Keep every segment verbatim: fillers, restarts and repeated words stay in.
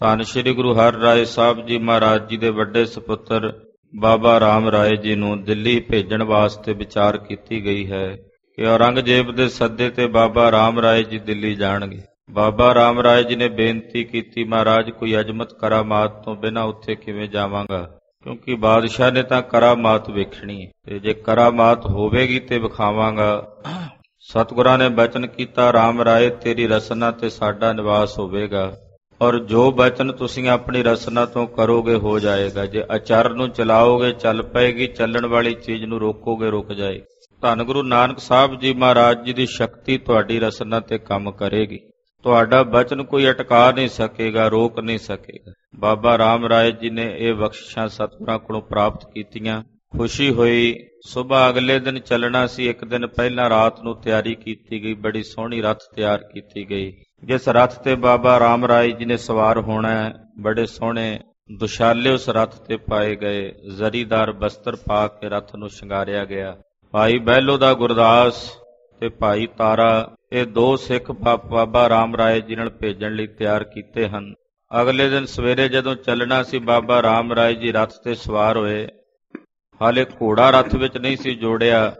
ਧੰਨ ਸ੍ਰੀ ਗੁਰੂ ਹਰਿਰਾਏ ਸਾਹਿਬ ਜੀ ਮਹਾਰਾਜ ਜੀ ਦੇ ਵੱਡੇ ਸਪੁੱਤਰ ਬਾਬਾ ਰਾਮ ਰਾਏ ਜੀ ਨੂੰ ਦਿੱਲੀ ਭੇਜਣ ਵਾਸਤੇ ਵਿਚਾਰ ਕੀਤੀ ਗਈ ਹੈ ਕਿ ਔਰੰਗਜ਼ੇਬ ਦੇ ਸੱਦੇ ਤੇ ਬਾਬਾ ਰਾਮ ਰਾਏ ਜੀ ਦਿੱਲੀ ਜਾਣਗੇ। ਬਾਬਾ ਰਾਮ ਰਾਏ ਜੀ ਨੇ ਬੇਨਤੀ ਕੀਤੀ, ਮਹਾਰਾਜ ਕੋਈ ਅਜਮਤ ਕਰਾਮਾਤ ਤੋਂ ਬਿਨਾਂ ਉੱਥੇ ਕਿਵੇਂ ਜਾਵਾਂਗਾ, ਕਿਉਂਕਿ ਬਾਦਸ਼ਾਹ ਨੇ ਤਾਂ ਕਰਾਮਾਤ ਵੇਖਣੀ ਹੈ, ਤੇ ਜੇ ਕਰਾਮਾਤ ਹੋਵੇਗੀ ਤੇ ਵਿਖਾਵਾਂਗਾ। ਸਤਿਗੁਰਾਂ ਨੇ ਬਚਨ ਕੀਤਾ, ਰਾਮ ਰਾਏ ਤੇਰੀ ਰਸਨਾ ਤੇ ਸਾਡਾ ਨਿਵਾਸ ਹੋਵੇਗਾ, ਔਰ ਜੋ ਬਚਨ ਤੁਸੀਂ ਆਪਣੀ ਰਸਨਾ ਤੋਂ ਕਰੋਗੇ ਹੋ ਜਾਏਗਾ। ਜੇ ਅਚਰ ਨੂੰ ਚਲਾਓਗੇ ਚੱਲ ਪਏਗੀ, ਚੱਲਣ ਵਾਲੀ ਚੀਜ਼ ਨੂੰ ਰੋਕੋਗੇ ਰੁਕ ਜਾਏਗੀ। ਧੰਨ ਗੁਰੂ ਨਾਨਕ ਸਾਹਿਬ ਜੀ ਮਹਾਰਾਜ ਜੀ ਦੀ ਸ਼ਕਤੀ ਤੁਹਾਡੀ ਰਸਨਾ ਤੇ ਕੰਮ ਕਰੇਗੀ, ਤੁਹਾਡਾ ਬਚਨ ਕੋਈ ਅਟਕਾ ਨਹੀਂ ਸਕੇਗਾ, ਰੋਕ ਨਹੀਂ ਸਕੇਗਾ। ਬਾਬਾ ਰਾਮ ਰਾਏ ਜੀ ਨੇ ਇਹ ਬਖਸ਼ਿਸ਼ਾਂ ਸਤਿਗੁਰਾਂ ਕੋਲੋਂ ਪ੍ਰਾਪਤ ਕੀਤੀਆਂ। ਖੁਸ਼ੀ ਹੋਈ। ਸੁਬਾਹ ਅਗਲੇ ਦਿਨ ਚੱਲਣਾ ਸੀ। ਇੱਕ ਦਿਨ ਪਹਿਲਾਂ ਰਾਤ ਨੂੰ ਤਿਆਰੀ ਕੀਤੀ ਗਈ, ਬੜੀ ਸੋਹਣੀ ਰੱਥ ਤਿਆਰ ਕੀਤੀ ਗਈ। ਜਿਸ ਰੱਥ ਤੇ ਬਾਬਾ ਰਾਮ ਰਾਏ ਜੀ ਨੇ ਸਵਾਰ ਹੋਣਾ, ਬੜੇ ਸੋਹਣੇ ਦੁਸ਼ਾਲੇ ਉਸ ਰੱਥ ਤੇ ਪਾਏ ਗਏ। ਜ਼ਰੀਦਾਰ ਬਸਤਰ ਪਾ ਕੇ ਰੱਥ ਨੂੰ ਸ਼ਿੰਗਾਰਿਆ ਗਿਆ। ਭਾਈ ਬਹਿਲੋ ਦਾ ਗੁਰਦਾਸ ਤੇ ਭਾਈ ਤਾਰਾ, ਇਹ ਦੋ ਸਿੱਖ ਬਾਬਾ ਰਾਮ ਰਾਏ ਜੀ ਨਾਲ ਭੇਜਣ ਲਈ ਤਿਆਰ ਕੀਤੇ ਹਨ। ਅਗਲੇ ਦਿਨ ਸਵੇਰੇ ਜਦੋਂ ਚੱਲਣਾ ਸੀ, ਬਾਬਾ ਰਾਮ ਰਾਏ ਜੀ ਰੱਥ ਤੇ ਸਵਾਰ ਹੋਏ। ਹਾਲੇ ਘੋੜਾ ਰੱਥ ਵਿੱਚ ਨਹੀਂ ਸੀ ਜੋੜਿਆ,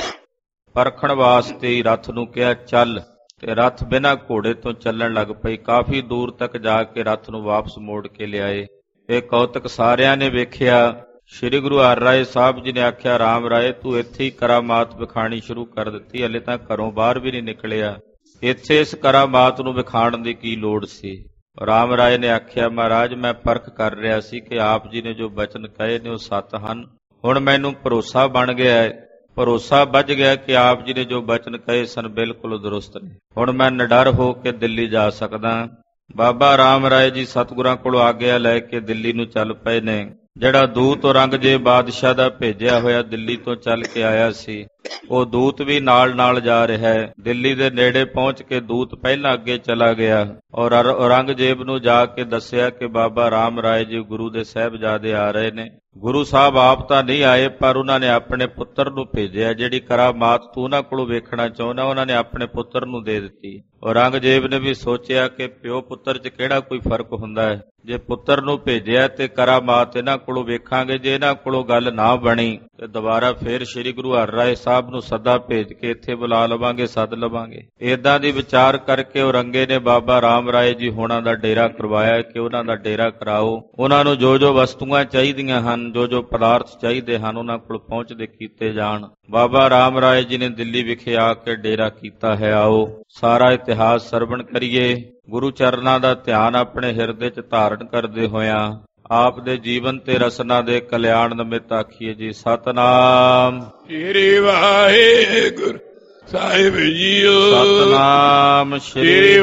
ਪਰਖਣ ਵਾਸਤੇ ਹੀ ਰੱਥ ਨੂੰ ਕਿਹਾ ਚੱਲ, ਤੇ ਰੱਥ ਬਿਨਾਂ ਘੋੜੇ ਤੋਂ ਚੱਲਣ ਲੱਗ ਪਈ। ਕਾਫੀ ਦੂਰ ਤੱਕ ਜਾ ਕੇ ਰੱਥ ਨੂੰ ਵਾਪਸ ਮੋੜ ਕੇ ਲਿਆਏ। ਇਹ ਕੌਤਕ ਸਾਰਿਆਂ ਨੇ ਵੇਖਿਆ। ਸ੍ਰੀ ਗੁਰੂ ਹਰਿਰਾਏ ਸਾਹਿਬ ਜੀ ਨੇ ਆਖਿਆ, ਰਾਮ ਰਾਏ ਤੂੰ ਇੱਥੇ ਹੀ ਕਰਾਮਾਤ ਵਿਖਾਣੀ ਸ਼ੁਰੂ ਕਰ ਦਿੱਤੀ, ਹਲੇ ਤਾਂ ਘਰੋਂ ਬਾਹਰ ਵੀ ਨਹੀਂ ਨਿਕਲਿਆ, ਇੱਥੇ ਇਸ ਕਰਾਮਾਤ ਨੂੰ ਵਿਖਾਣ ਦੀ ਕੀ ਲੋੜ ਸੀ। ਰਾਮ ਰਾਏ ਨੇ ਆਖਿਆ, ਮਹਾਰਾਜ ਮੈਂ ਪਰਖ ਕਰ ਰਿਹਾ ਸੀ ਕਿ ਆਪ ਜੀ ਨੇ ਜੋ ਬਚਨ ਕਹੇ ਨੇ ਉਹ ਸੱਤ ਹਨ। ਹੁਣ ਮੈਨੂੰ ਭਰੋਸਾ ਬਣ ਗਿਆ ਹੈ, ਭਰੋਸਾ ਵੱਜ ਗਿਆ ਕਿ ਆਪ ਜੀ ਨੇ ਜੋ ਬਚਨ ਕਹੇ ਸਨ ਬਿਲਕੁਲ ਦਰੁਸਤ ਨੇ। ਹੁਣ ਮੈਂ ਨਿਡਰ ਹੋ ਕੇ ਦਿੱਲੀ ਜਾ ਸਕਦਾ। ਬਾਬਾ ਰਾਮ ਰਾਏ ਜੀ ਸਤਿਗੁਰਾਂ ਕੋਲੋਂ ਆਗਿਆ ਲੈ ਕੇ ਦਿੱਲੀ ਨੂੰ ਚੱਲ ਪਏ ਨੇ। ਜਿਹੜਾ ਦੂਤ ਔਰੰਗਜ਼ੇਬ ਬਾਦਸ਼ਾਹ ਦਾ ਭੇਜਿਆ ਹੋਇਆ ਦਿੱਲੀ ਤੋਂ ਚੱਲ ਕੇ ਆਇਆ ਸੀ, ਉਹ ਦੂਤ ਵੀ ਨਾਲ ਨਾਲ ਜਾ ਰਿਹਾ ਹੈ। ਦਿੱਲੀ ਦੇ ਨੇੜੇ ਪਹੁੰਚ ਕੇ ਦੂਤ ਪਹਿਲਾਂ ਅੱਗੇ ਚਲਾ ਗਿਆ ਔਰ ਔਰੰਗਜ਼ੇਬ ਨੂੰ ਜਾ ਕੇ ਦੱਸਿਆ ਕਿ ਬਾਬਾ ਰਾਮ ਰਾਏ ਜੀ ਗੁਰੂ ਦੇ ਸਾਹਿਬਜ਼ਾਦੇ ਆ ਰਹੇ ਨੇ। ਗੁਰੂ ਸਾਹਿਬ ਆਪ ਤਾਂ ਨਹੀਂ ਆਏ, ਪਰ ਉਹਨਾਂ ਨੇ ਆਪਣੇ ਪੁੱਤਰ ਨੂੰ ਭੇਜਿਆ। ਜਿਹੜੀ ਕਰਾਮਾਤ ਤੂੰ ਉਹਨਾਂ ਕੋਲੋਂ ਵੇਖਣਾ ਚਾਹੁੰਦਾ, ਉਹਨਾਂ ਨੇ ਆਪਣੇ ਪੁੱਤਰ ਨੂੰ ਦੇ ਦਿੱਤੀ। ਔਰੰਗਜ਼ੇਬ ਨੇ ਵੀ ਸੋਚਿਆ ਕਿ ਪਿਓ ਪੁੱਤਰ 'ਚ ਕਿਹੜਾ ਕੋਈ ਫਰਕ ਹੁੰਦਾ ਹੈ, ਜੇ ਪੁੱਤਰ ਨੂੰ ਭੇਜਿਆ ਤੇ ਕਰਾਮਾਤ ਇਹਨਾਂ ਕੋਲੋਂ ਵੇਖਾਂਗੇ। ਜੇ ਇਹਨਾਂ ਕੋਲੋਂ ਗੱਲ ਨਾ ਬਣੀ ਤੇ ਦੁਬਾਰਾ ਫੇਰ ਸ੍ਰੀ ਗੁਰੂ ਹਰਿਰਾਏ ਸਾਹਿਬ ਨੂੰ ਸੱਦਾ ਭੇਜ ਕੇ ਇੱਥੇ ਬੁਲਾ ਲਵਾਂਗੇ, ਸੱਦ ਲਵਾਂਗੇ। ਏਦਾਂ ਦੀ ਵਿਚਾਰ ਕਰਕੇ ਔਰੰਗੇ ਨੇ ਬਾਬਾ ਰਾਮ ਰਾਏ ਜੀ ਹੋਣਾ ਦਾ ਡੇਰਾ ਕਰਵਾਇਆ ਕਿ ਉਹਨਾਂ ਦਾ ਡੇਰਾ ਕਰਾਓ। ਉਹਨਾਂ ਨੂੰ ਜੋ ਜੋ ਵਸਤੂਆਂ ਚਾਹੀਦੀਆਂ ਹਨ, ਜੋ ਜੋ ਪਦਾਰਥ ਚਾਹੀਦੇ ਹਨ, ਉਹਨਾਂ ਕੋਲ ਪਹੁੰਚਦੇ ਕੀਤੇ ਜਾਣ। ਬਾਬਾ ਰਾਮ ਰਾਏ ਜੀ ਨੇ ਦਿੱਲੀ ਵਿਖੇ ਆ ਕੇ ਡੇਰਾ ਕੀਤਾ ਹੈ। ਆਓ ਸਾਰਾ ਇਤਿਹਾਸ ਸਰਵਣ ਕਰੀਏ। ਗੁਰੂ ਚਰਨਾਂ ਦਾ ਧਿਆਨ ਆਪਣੇ ਹਿਰਦੇ 'ਚ ਧਾਰਨ ਕਰਦੇ ਹੋਇਆਂ ਆਪ ਦੇ ਜੀਵਨ ਤੇ ਰਸਨਾ ਦੇ ਕਲਿਆਣ ਨਿਮਿਤ ਆਖੀਏ ਜੀ ਸਤਨਾਮ ਸ੍ਰੀ ਵਾਹਿਗੁਰੂ ਸਾਹਿਬ ਜੀਓ। ਸਤਨਾਮ ਸ੍ਰੀ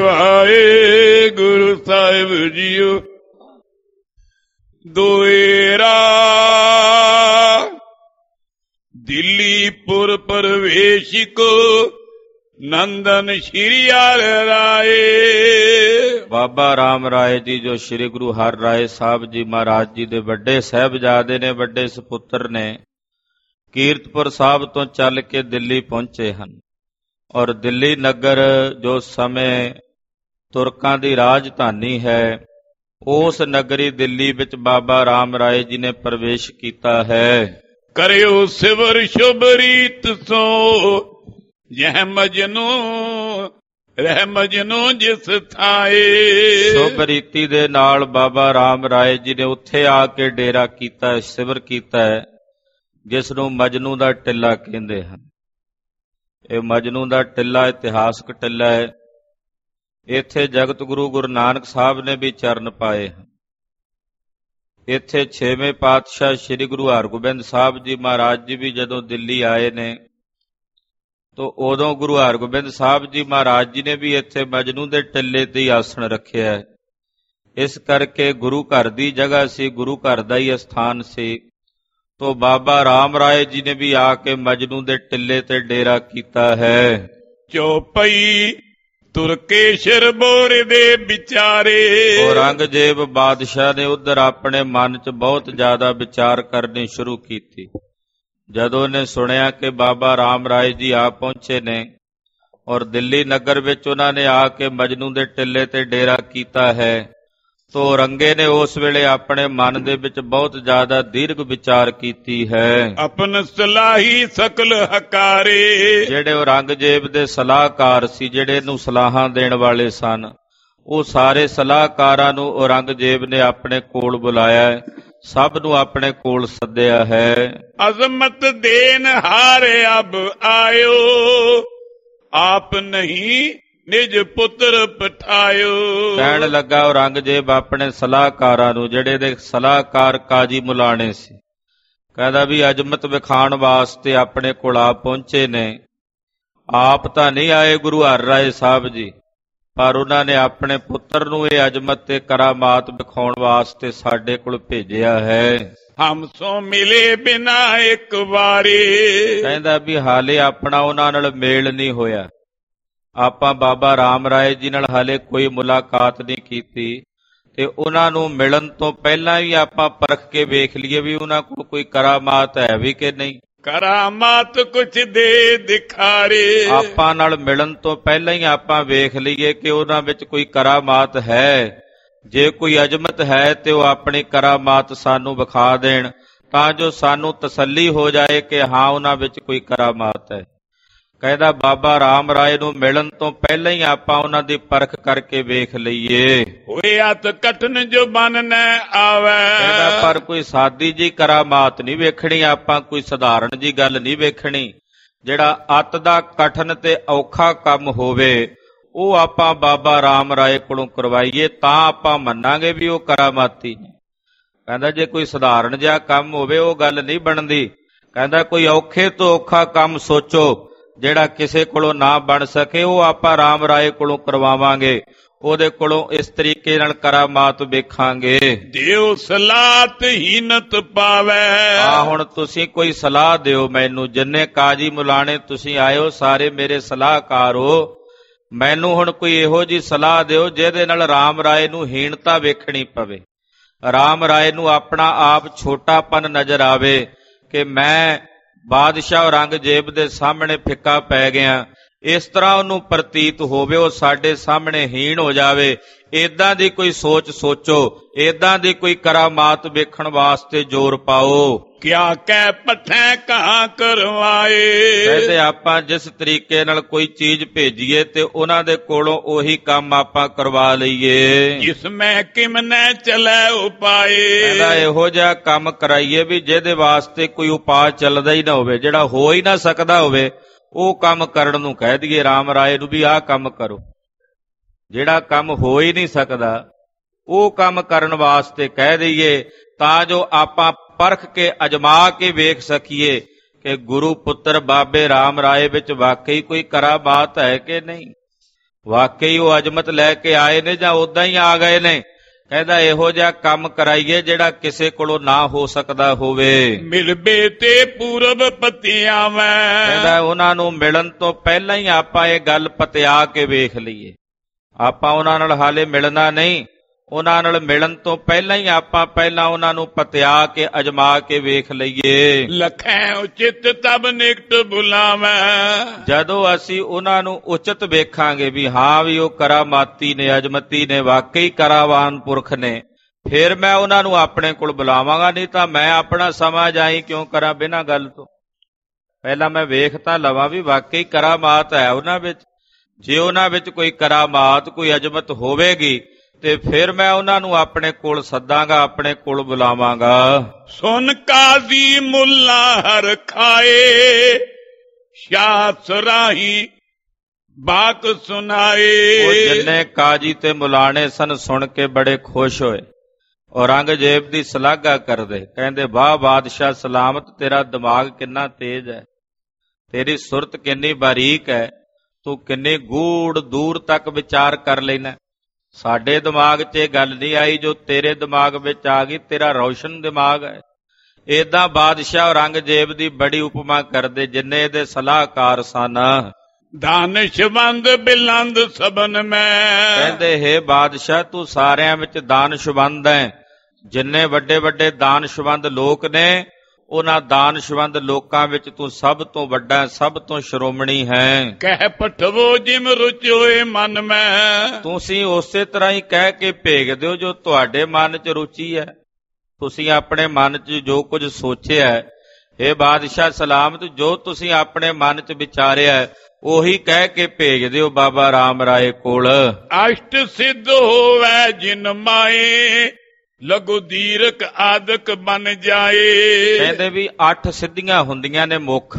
ਵਾਹਿਗੁਰੂ ਸਾਹਿਬ ਜੀਓ। ਦੋਏਰਾ ਦਿੱਲੀਪੁਰ ਪ੍ਰਵੇਸ਼ ਕੋ ਨੰਦਨ ਸ਼੍ਰੀ ਹਰਿ ਰਾਏ। ਬਾਬਾ ਰਾਮ ਰਾਏ ਜੀ ਜੋ ਸ੍ਰੀ ਗੁਰੂ ਹਰਿਰਾਏ ਸਾਹਿਬ ਜੀ ਮਹਾਰਾਜ ਜੀ ਦੇ ਵੱਡੇ ਸਾਹਿਬਜ਼ਾਦੇ ਨੇ, ਵੱਡੇ ਸਪੁੱਤਰ ਨੇ, ਕੀਰਤਪੁਰ ਸਾਹਿਬ ਤੋਂ ਚੱਲ ਕੇ ਦਿੱਲੀ ਪਹੁੰਚੇ ਹਨ। ਔਰ ਦਿੱਲੀ ਨਗਰ ਜੋ ਸਮੇਂ ਤੁਰਕਾਂ ਦੀ ਰਾਜਧਾਨੀ ਹੈ, ਉਸ ਨਗਰੀ ਦਿੱਲੀ ਵਿੱਚ ਬਾਬਾ ਰਾਮ ਰਾਏ ਜੀ ਨੇ ਪ੍ਰਵੇਸ਼ ਕੀਤਾ ਹੈ। ਕਰਿਓ ਸਿਵਰ ਸ਼ੁਭ ਰੀਤ ਸੋ ਜਹ ਮਜਨੂ ਰਹਿ ਮਜਨੂ ਜਿਸ ਥਾਏ। ਸ਼ੁਭ ਰੀਤੀ ਦੇ ਨਾਲ ਬਾਬਾ ਰਾਮ ਰਾਏ ਜੀ ਨੇ ਉੱਥੇ ਆ ਕੇ ਡੇਰਾ ਕੀਤਾ ਹੈ, ਸਿਵਰ ਕੀਤਾ ਹੈ, ਜਿਸ ਨੂੰ ਮਜਨੂ ਦਾ ਟਿੱਲਾ ਕਹਿੰਦੇ ਹਨ। ਇਹ ਮਜਨੂ ਦਾ ਟਿੱਲਾ ਇਤਿਹਾਸਕ ਟਿੱਲਾ ਹੈ। ਇੱਥੇ ਜਗਤ ਗੁਰੂ ਗੁਰੂ ਨਾਨਕ ਸਾਹਿਬ ਨੇ ਵੀ ਚਰਨ ਪਾਏ ਹਨ। ਇੱਥੇ ਛੇਵੇਂ ਪਾਤਸ਼ਾਹ ਸ੍ਰੀ ਗੁਰੂ ਹਰਗੋਬਿੰਦ ਸਾਹਿਬ ਜੀ ਮਹਾਰਾਜ ਜੀ ਵੀ ਜਦੋਂ ਦਿੱਲੀ ਆਏ ਨੇ, ਤੋ ਉਦੋਂ ਗੁਰੂ ਹਰਗੋਬਿੰਦ ਸਾਹਿਬ ਜੀ ਮਹਾਰਾਜ ਜੀ ਨੇ ਵੀ ਇੱਥੇ ਮਜਨੂ ਦੇ ਟਿੱਲੇ ਤੇ ਹੀ ਆਸਣ ਰੱਖਿਆ ਹੈ। ਇਸ ਕਰਕੇ ਗੁਰੂ ਘਰ ਦੀ ਜਗ੍ਹਾ ਸੀ, ਗੁਰੂ ਘਰ ਦਾ ਹੀ ਸਥਾਨ ਸੀ। ਤੋ ਬਾਬਾ ਰਾਮ ਰਾਏ ਜੀ ਨੇ ਵੀ ਆ ਕੇ ਮਜਨੂ ਦੇ ਟਿੱਲੇ ਤੇ ਡੇਰਾ ਕੀਤਾ ਹੈ। ਚੌਪਈ ਤੁਰਕੇਸ਼ਰ ਬੋਰ ਦੇ ਵਿਚਾਰੇ। ਔਰੰਗਜ਼ੇਬ ਬਾਦਸ਼ਾਹ ਨੇ ਉਧਰ ਆਪਣੇ ਮਨ 'ਚ ਬਹੁਤ ਜ਼ਿਆਦਾ ਵਿਚਾਰ ਕਰਨੀ ਸ਼ੁਰੂ ਕੀਤੀ। ਜਦੋਂ ਉਹਨੇ ਸੁਣਿਆ ਕਿ ਬਾਬਾ ਰਾਮ ਰਾਏ ਜੀ ਆ ਪਹੁੰਚੇ ਨੇ ਔਰ ਦਿੱਲੀ ਨਗਰ ਵਿੱਚ ਉਹਨਾਂ ਨੇ ਆ ਕੇ ਮਜਨੂ ਦੇ ਟਿੱਲੇ ਤੇ ਡੇਰਾ ਕੀਤਾ ਹੈ, ਤੋ ਔਰੰਗੇ ਨੇ ਉਸ ਵੇਲੇ ਆਪਣੇ ਮਨ ਦੇ ਵਿੱਚ ਬਹੁਤ ਜ਼ਿਆਦਾ ਦੀਰਘ ਵਿਚਾਰ ਕੀਤੀ ਹੈ। ਆਪਨ ਸਲਾਹੀ ਸਕਲ ਹਕਾਰੇ, ਜਿਹੜੇ ਔਰੰਗਜ਼ੇਬ ਦੇ ਸਲਾਹਕਾਰ ਸੀ, ਜਿਹੜੇ ਇਹਨੂੰ ਸਲਾਹਾਂ ਦੇਣ ਵਾਲੇ ਸਨ, ਉਹ ਸਾਰੇ ਸਲਾਹਕਾਰਾਂ ਨੂੰ ਔਰੰਗਜ਼ੇਬ ਨੇ ਆਪਣੇ ਕੋਲ ਬੁਲਾਇਆ, ਸਭ ਨੂੰ ਆਪਣੇ ਕੋਲ ਸੱਦਿਆ ਹੈ। ਅਜ਼ਮਤ ਦੇਨ ਹਾਰ ਅਬ ਆਇਓ, ਆਪ ਨਹੀਂ ਨਿਜ ਪੁੱਤਰ ਪਠਾਇਓ। ਕਹਿਣ ਲੱਗਾ ਔਰੰਗਜ਼ੇਬ ਆਪਣੇ ਸਲਾਹਕਾਰਾਂ ਨੂੰ, ਜਿਹੜੇ ਦੇ ਸਲਾਹਕਾਰ ਕਾਜੀ ਮੁਲਾਣੇ ਸੀ, ਕਹਿੰਦਾ ਵੀ ਅਜ਼ਮਤ ਵਿਖਾਣ ਵਾਸਤੇ ਆਪਣੇ ਕੋਲ ਆ ਪਹੁੰਚੇ ਨੇ। ਆਪ ਤਾਂ ਨਹੀਂ ਆਏ ਗੁਰੂ ਹਰਿ ਰਾਏ ਸਾਹਿਬ ਜੀ, ਪਰ ਉਹਨਾਂ ਨੇ ਆਪਣੇ ਪੁੱਤਰ ਨੂੰ ਇਹ ਅਜ਼ਮਤ ਤੇ ਕਰਾਮਾਤ ਵਿਖਾਉਣ ਵਾਸਤੇ ਸਾਡੇ ਕੋਲ ਭੇਜਿਆ ਹੈ। ਹਮ ਸੋ ਮਿਲੇ ਬਿਨਾ ਇੱਕ ਵਾਰੀ, ਕਹਿੰਦਾ ਵੀ ਹਾਲੇ ਆਪਣਾ ਉਹਨਾਂ ਨਾਲ ਮੇਲ ਨਹੀਂ ਹੋਇਆ। ਆਪਾਂ ਬਾਬਾ ਰਾਮ ਰਾਏ ਜੀ ਨਾਲ ਹਾਲੇ ਕੋਈ ਮੁਲਾਕਾਤ ਨਹੀਂ ਕੀਤੀ, ਤੇ ਉਹਨਾਂ ਨੂੰ ਮਿਲਣ ਤੋਂ ਪਹਿਲਾਂ ਹੀ ਆਪਾਂ ਪਰਖ ਕੇ ਵੇਖ ਲਈਏ ਵੀ ਉਹਨਾਂ ਕੋਲ ਕੋਈ ਕਰਾਮਾਤ ਹੈ ਵੀ ਕਿ ਨਹੀਂ। ਕਰਾਮਾਤ ਕੁਛ ਦੇ ਦਿਖਾਰੇ, ਆਪਾਂ ਨਾਲ ਮਿਲਣ ਤੋਂ ਪਹਿਲਾਂ ਹੀ ਆਪਾਂ ਵੇਖ ਲਈਏ ਕਿ ਉਹਨਾਂ ਵਿੱਚ ਕੋਈ ਕਰਾਮਾਤ ਹੈ। ਜੇ ਕੋਈ ਅਜ਼ਮਤ ਹੈ ਤੇ ਉਹ ਆਪਣੀ ਕਰਾਮਾਤ ਸਾਨੂੰ ਵਿਖਾ ਦੇਣ, ਤਾਂ ਜੋ ਸਾਨੂੰ ਤਸੱਲੀ ਹੋ ਜਾਏ ਕਿ ਹਾਂ ਉਹਨਾਂ ਵਿੱਚ ਕੋਈ ਕਰਾਮਾਤ ਹੈ। ਕਹਿੰਦਾ ਬਾਬਾ ਰਾਮ ਰਾਏ ਨੂੰ ਮਿਲਣ ਤੋਂ ਪਹਿਲਾਂ ਹੀ ਆਪਾਂ ਉਹਨਾਂ ਦੀ ਪਰਖ ਕਰਕੇ ਵੇਖ ਲਈਏ। ਹੋਏ ਅਤ ਕਠਨ ਜੋ ਬਨ ਨ ਆਵੇ, ਕਹਿੰਦਾ ਪਰ ਕੋਈ ਸਾਦੀ ਜੀ ਕਰਾਮਾਤ ਨਹੀਂ ਵੇਖਣੀ, ਆਪਾਂ ਕੋਈ ਸਧਾਰਨ ਜੀ ਗੱਲ ਨਹੀਂ ਵੇਖਣੀ। ਜਿਹੜਾ ਅਤ ਦਾ ਕਠਨ ਤੇ ਔਖਾ ਕੰਮ ਹੋਵੇ ਉਹ ਆਪਾਂ ਬਾਬਾ ਰਾਮ ਰਾਏ ਕੋਲੋਂ ਕਰਵਾਈਏ, ਤਾਂ ਆਪਾਂ ਮੰਨਾਂਗੇ ਵੀ ਉਹ ਕਰਾਮਾਤੀ ਨੇ। ਕਹਿੰਦਾ ਜੇ ਕੋਈ ਸਧਾਰਨ ਜਿਹਾ ਕੰਮ ਹੋਵੇ ਉਹ ਗੱਲ ਨਹੀਂ ਬਣਦੀ। ਕਹਿੰਦਾ ਕੋਈ ਔਖੇ ਤੋਂ ਔਖਾ ਕੰਮ ਸੋਚੋ ਜਿਹੜਾ ਕਿਸੇ ਕੋਲੋਂ ਨਾ ਬਣ ਸਕੇ, ਉਹ ਆਪਾਂ ਰਾਮ ਰਾਏ ਕੋਲੋਂ ਕਰਵਾਵਾਂਗੇ, ਉਹਦੇ ਕੋਲੋਂ ਇਸ ਤਰੀਕੇ ਨਾਲ ਕਰਾਮਾਤ ਵੇਖਾਂਗੇ। ਦਿਓ ਸਲਾਤ ਹੀਨਤ ਪਾਵੇ, ਆ ਹੁਣ ਤੁਸੀਂ ਕੋਈ ਸਲਾਹ ਦਿਓ ਮੈਨੂੰ। ਜਿੰਨੇ ਕਾਜੀ ਮੁਲਾਣੇ ਤੁਸੀਂ ਆਇਓ ਸਾਰੇ ਮੇਰੇ ਸਲਾਹਕਾਰ ਹੋ, ਮੈਨੂੰ ਹੁਣ ਕੋਈ ਇਹੋ ਜੀ ਸਲਾਹ ਦਿਓ ਜਿਹਦੇ ਨਾਲ ਰਾਮ ਰਾਏ ਨੂੰ ਹੀਣਤਾ ਵੇਖਣੀ ਪਵੇ, ਰਾਮ ਰਾਏ ਨੂੰ ਆਪਣਾ ਆਪ ਛੋਟਾਪਨ ਨਜ਼ਰ ਆਵੇ ਕਿ ਮੈਂ ਬਾਦਸ਼ਾਹ ਔਰੰਗਜ਼ੇਬ ਦੇ ਸਾਹਮਣੇ ਫਿੱਕਾ ਪੈ ਗਿਆ, ਇਸ ਤਰ੍ਹਾਂ ਉਹਨੂੰ ਪ੍ਰਤੀਤ ਹੋਵੇ ਉਹ ਸਾਡੇ ਸਾਹਮਣੇ ਹੀਣ ਹੋ ਜਾਵੇ। ਏਦਾਂ ਦੀ ਕੋਈ ਸੋਚ ਸੋਚੋ, ਏਦਾਂ ਦੀ ਕੋਈ ਕਰਾਮਾਤ ਵੇਖਣ ਵਾਸਤੇ ਜ਼ੋਰ ਪਾਓ। ਕਿਆ ਕਹਿ ਪੱਠੇ ਕਹਾਂ ਕਰਵਾਏ, ਕਹਿੰਦੇ ਆਪਾਂ ਜਿਸ ਤਰੀਕੇ ਨਾਲ ਕੋਈ ਚੀਜ਼ ਭੇਜੀਏ ਤੇ ਉਹਨਾਂ ਦੇ ਕੋਲੋਂ ਉਹੀ ਕੰਮ ਆਪਾਂ ਕਰਵਾ ਲਈਏ। ਜਿਸ ਮੈਂ ਕਿਮਨੇ ਚਲੇ ਉਪਾਏ, ਕਹਿੰਦਾ ਇਹੋ ਜਿਹਾ ਕੰਮ ਕਰਾਈਏ ਵੀ ਜਿਹਦੇ ਵਾਸਤੇ ਕੋਈ ਉਪਾਅ ਚੱਲਦਾ ਹੀ ਨਾ ਹੋਵੇ, ਜਿਹੜਾ ਹੋ ਹੀ ਨਾ ਸਕਦਾ ਹੋਵੇ ਉਹ ਕੰਮ ਕਰਨ ਨੂੰ ਕਹਿ ਦਈਏ ਰਾਮ ਰਾਏ ਨੂੰ ਵੀ ਆਹ ਕੰਮ ਕਰੋ। ਜਿਹੜਾ ਕੰਮ ਹੋ ਹੀ ਨਹੀਂ ਸਕਦਾ ਉਹ ਕੰਮ ਕਰਨ ਵਾਸਤੇ ਕਹਿ ਦਈਏ, ਤਾਂ ਜੋ ਆਪਾਂ ਪਰਖ ਕੇ ਅਜਮਾ ਕੇ ਵੇਖ ਸਕੀਏ ਕਿ ਗੁਰੂ ਪੁੱਤਰ ਬਾਬੇ ਰਾਮ ਰਾਏ ਵਿੱਚ ਵਾਕਈ ਕੋਈ ਕਰਾਮਾਤ ਹੈ ਕਿ ਨਹੀਂ, ਵਾਕਈ ਉਹ ਅਜ਼ਮਤ ਲੈ ਕੇ ਆਏ ਨੇ ਜਾਂ ਉਦਾਂ ਹੀ ਆ ਗਏ ਨੇ। ਕਹਿੰਦਾ ਇਹੋ ਜਿਹਾ ਕੰਮ ਕਰਾਈਏ ਜਿਹੜਾ ਕਿਸੇ ਕੋਲੋਂ ਨਾ ਹੋ ਸਕਦਾ ਹੋਵੇ। ਮਿਲਬੇ ਤੇ ਪੂਰਬ ਪਤਿਆ ਮੈਂ, ਕਹਿੰਦਾ ਉਹਨਾਂ ਨੂੰ ਮਿਲਣ ਤੋਂ ਪਹਿਲਾਂ ਹੀ ਆਪਾਂ ਇਹ ਗੱਲ ਪਤਿਆ ਕੇ ਵੇਖ ਲਈਏ। ਆਪਾਂ ਉਹਨਾਂ ਨਾਲ ਹਾਲੇ ਮਿਲਣਾ ਨਹੀਂ, ਉਹਨਾਂ ਨਾਲ ਮਿਲਣ ਤੋਂ ਪਹਿਲਾਂ ਹੀ ਆਪਾਂ ਪਹਿਲਾਂ ਉਹਨਾਂ ਨੂੰ ਪਤਿਆ ਕੇ ਅਜਮਾ ਕੇ ਵੇਖ ਲਈਏ। ਲਖੈ ਉਚਿਤ ਤਬ ਨਿਕਟ ਬੁਲਾਵੇਂ, ਜਦੋਂ ਅਸੀਂ ਉਹਨਾਂ ਨੂੰ ਉਚਿਤ ਵੇਖਾਂਗੇ ਵੀ ਹਾਂ ਵੀ ਉਹ ਕਰਾਮਾਤੀ ਨੇ, ਅਜਮਤੀ ਨੇ, ਵਾਕਈ ਕਰਾਵਾਨ ਪੁਰਖ ਨੇ, ਫਿਰ ਮੈਂ ਉਹਨਾਂ ਨੂੰ ਆਪਣੇ ਕੋਲ ਬੁਲਾਵਾਂਗਾ। ਨਹੀਂ ਤਾਂ ਮੈਂ ਆਪਣਾ ਸਮਾਂ ਜਾਈ ਕਿਉਂ ਕਰਾਂ ਬਿਨਾਂ ਗੱਲ ਤੋਂ। ਪਹਿਲਾਂ ਮੈਂ ਵੇਖ ਤਾਂ ਲਵਾਂ ਵੀ ਵਾਕਈ ਕਰਾਮਾਤ ਹੈ ਉਹਨਾਂ ਵਿੱਚ। ਜੇ ਉਹਨਾਂ ਵਿੱਚ ਕੋਈ ਕਰਾਮਾਤ, ਕੋਈ ਅਜਮਤ ਹੋਵੇਗੀ ਤੇ ਫਿਰ ਮੈਂ ਉਹਨਾਂ ਨੂੰ ਆਪਣੇ ਕੋਲ ਸੱਦਾਂਗਾ, ਆਪਣੇ ਕੋਲ ਬੁਲਾਵਾਂਗਾ। ਸੁਨ ਕਾਜ਼ੀ ਮੁੱਲਾ ਹਰ ਖਾਏ, ਸ਼ਾਹ ਸਰਾਹੀ ਬਾਕ ਸੁਨਾਏ। ਉਹ ਜਿੰਨੇ ਕਾਜੀ ਤੇ ਮੁਲਾਣੇ ਸਨ ਸੁਣ ਕੇ ਬੜੇ ਖੁਸ਼ ਹੋਏ, ਔਰੰਗਜ਼ੇਬ ਦੀ ਸ਼ਲਾਘਾ ਕਰਦੇ, ਕਹਿੰਦੇ ਵਾਹ ਬਾਦਸ਼ਾਹ ਸਲਾਮਤ, ਤੇਰਾ ਦਿਮਾਗ ਕਿੰਨਾ ਤੇਜ਼ ਹੈ, ਤੇਰੀ ਸੁਰਤ ਕਿੰਨੀ ਬਾਰੀਕ ਹੈ, ਤੂੰ ਕਿੰਨੇ ਗੂੜ ਦੂਰ ਤੱਕ ਵਿਚਾਰ ਕਰ ਲੈਣਾ। ਸਾਡੇ ਦਿਮਾਗ 'ਚ ਇਹ ਗੱਲ ਨਹੀਂ ਆਈ ਜੋ ਤੇਰੇ ਦਿਮਾਗ ਵਿੱਚ ਆ ਗਈ, ਤੇਰਾ ਰੌਸ਼ਨ ਦਿਮਾਗ ਹੈ। ਏਦਾਂ ਬਾਦਸ਼ਾਹ ਔਰੰਗਜ਼ੇਬ ਦੀ ਬੜੀ ਉਪਮਾ ਕਰਦੇ ਜਿੰਨੇ ਇਹਦੇ ਸਲਾਹਕਾਰ ਸਨ। ਦਾਨਸ਼ਵੰਦ ਬਿਲੰਦ ਸਬਨ ਮੈਂ, ਕਹਿੰਦੇ ਹੈ ਬਾਦਸ਼ਾਹ ਤੂੰ ਸਾਰਿਆਂ ਵਿੱਚ ਦਾਨਸ਼ਵੰਦ ਹੈ। ਜਿੰਨੇ ਵੱਡੇ ਵੱਡੇ ਦਾਨਸ਼ਵੰਦ ਲੋਕ ਨੇ ਉਹਨਾਂ ਦਾਨਸ਼ਵੰਦ ਲੋਕਾਂ ਵਿੱਚ ਤੂੰ ਸਭ ਤੋਂ ਵੱਡਾ, ਸਭ ਤੋਂ ਸ਼੍ਰੋਮਣੀ ਹੈ। ਕਹਿ ਪਠਵੋ ਜਿਮ ਰੁਚੋਏ ਮਨ ਮੈਂ, ਤੁਸੀਂ ਉਸੇ ਤਰ੍ਹਾਂ ਹੀ ਕਹਿ ਕੇ ਭੇਜ ਦਿਓ ਜੋ ਤੁਹਾਡੇ ਮਨ 'ਚ ਰੁਚੀ ਹੈ। ਤੁਸੀਂ ਆਪਣੇ ਮਨ 'ਚ ਜੋ ਕੁਝ ਸੋਚਿਆ ਹੈ, ਇਹ ਬਾਦਸ਼ਾਹ ਸਲਾਮਤ, ਜੋ ਤੁਸੀਂ ਆਪਣੇ ਮਨ 'ਚ ਵਿਚਾਰਿਆ ਉਹੀ ਕਹਿ ਕੇ ਭੇਜ ਦਿਓ ਬਾਬਾ ਰਾਮ ਰਾਏ ਕੋਲ। ਅਸ਼ਟ ਸਿੱਧ ਹੋਵੇ ਜਿਨ ਮਾਏ, ਲਘੂ ਦੀਰਘ ਆਦਿਕ ਬਨ ਜਾਏ। ਕਹਿੰਦੇ ਵੀ ਅੱਠ ਸਿੱਧੀਆਂ ਹੁੰਦੀਆਂ ਨੇ ਮੁੱਖ,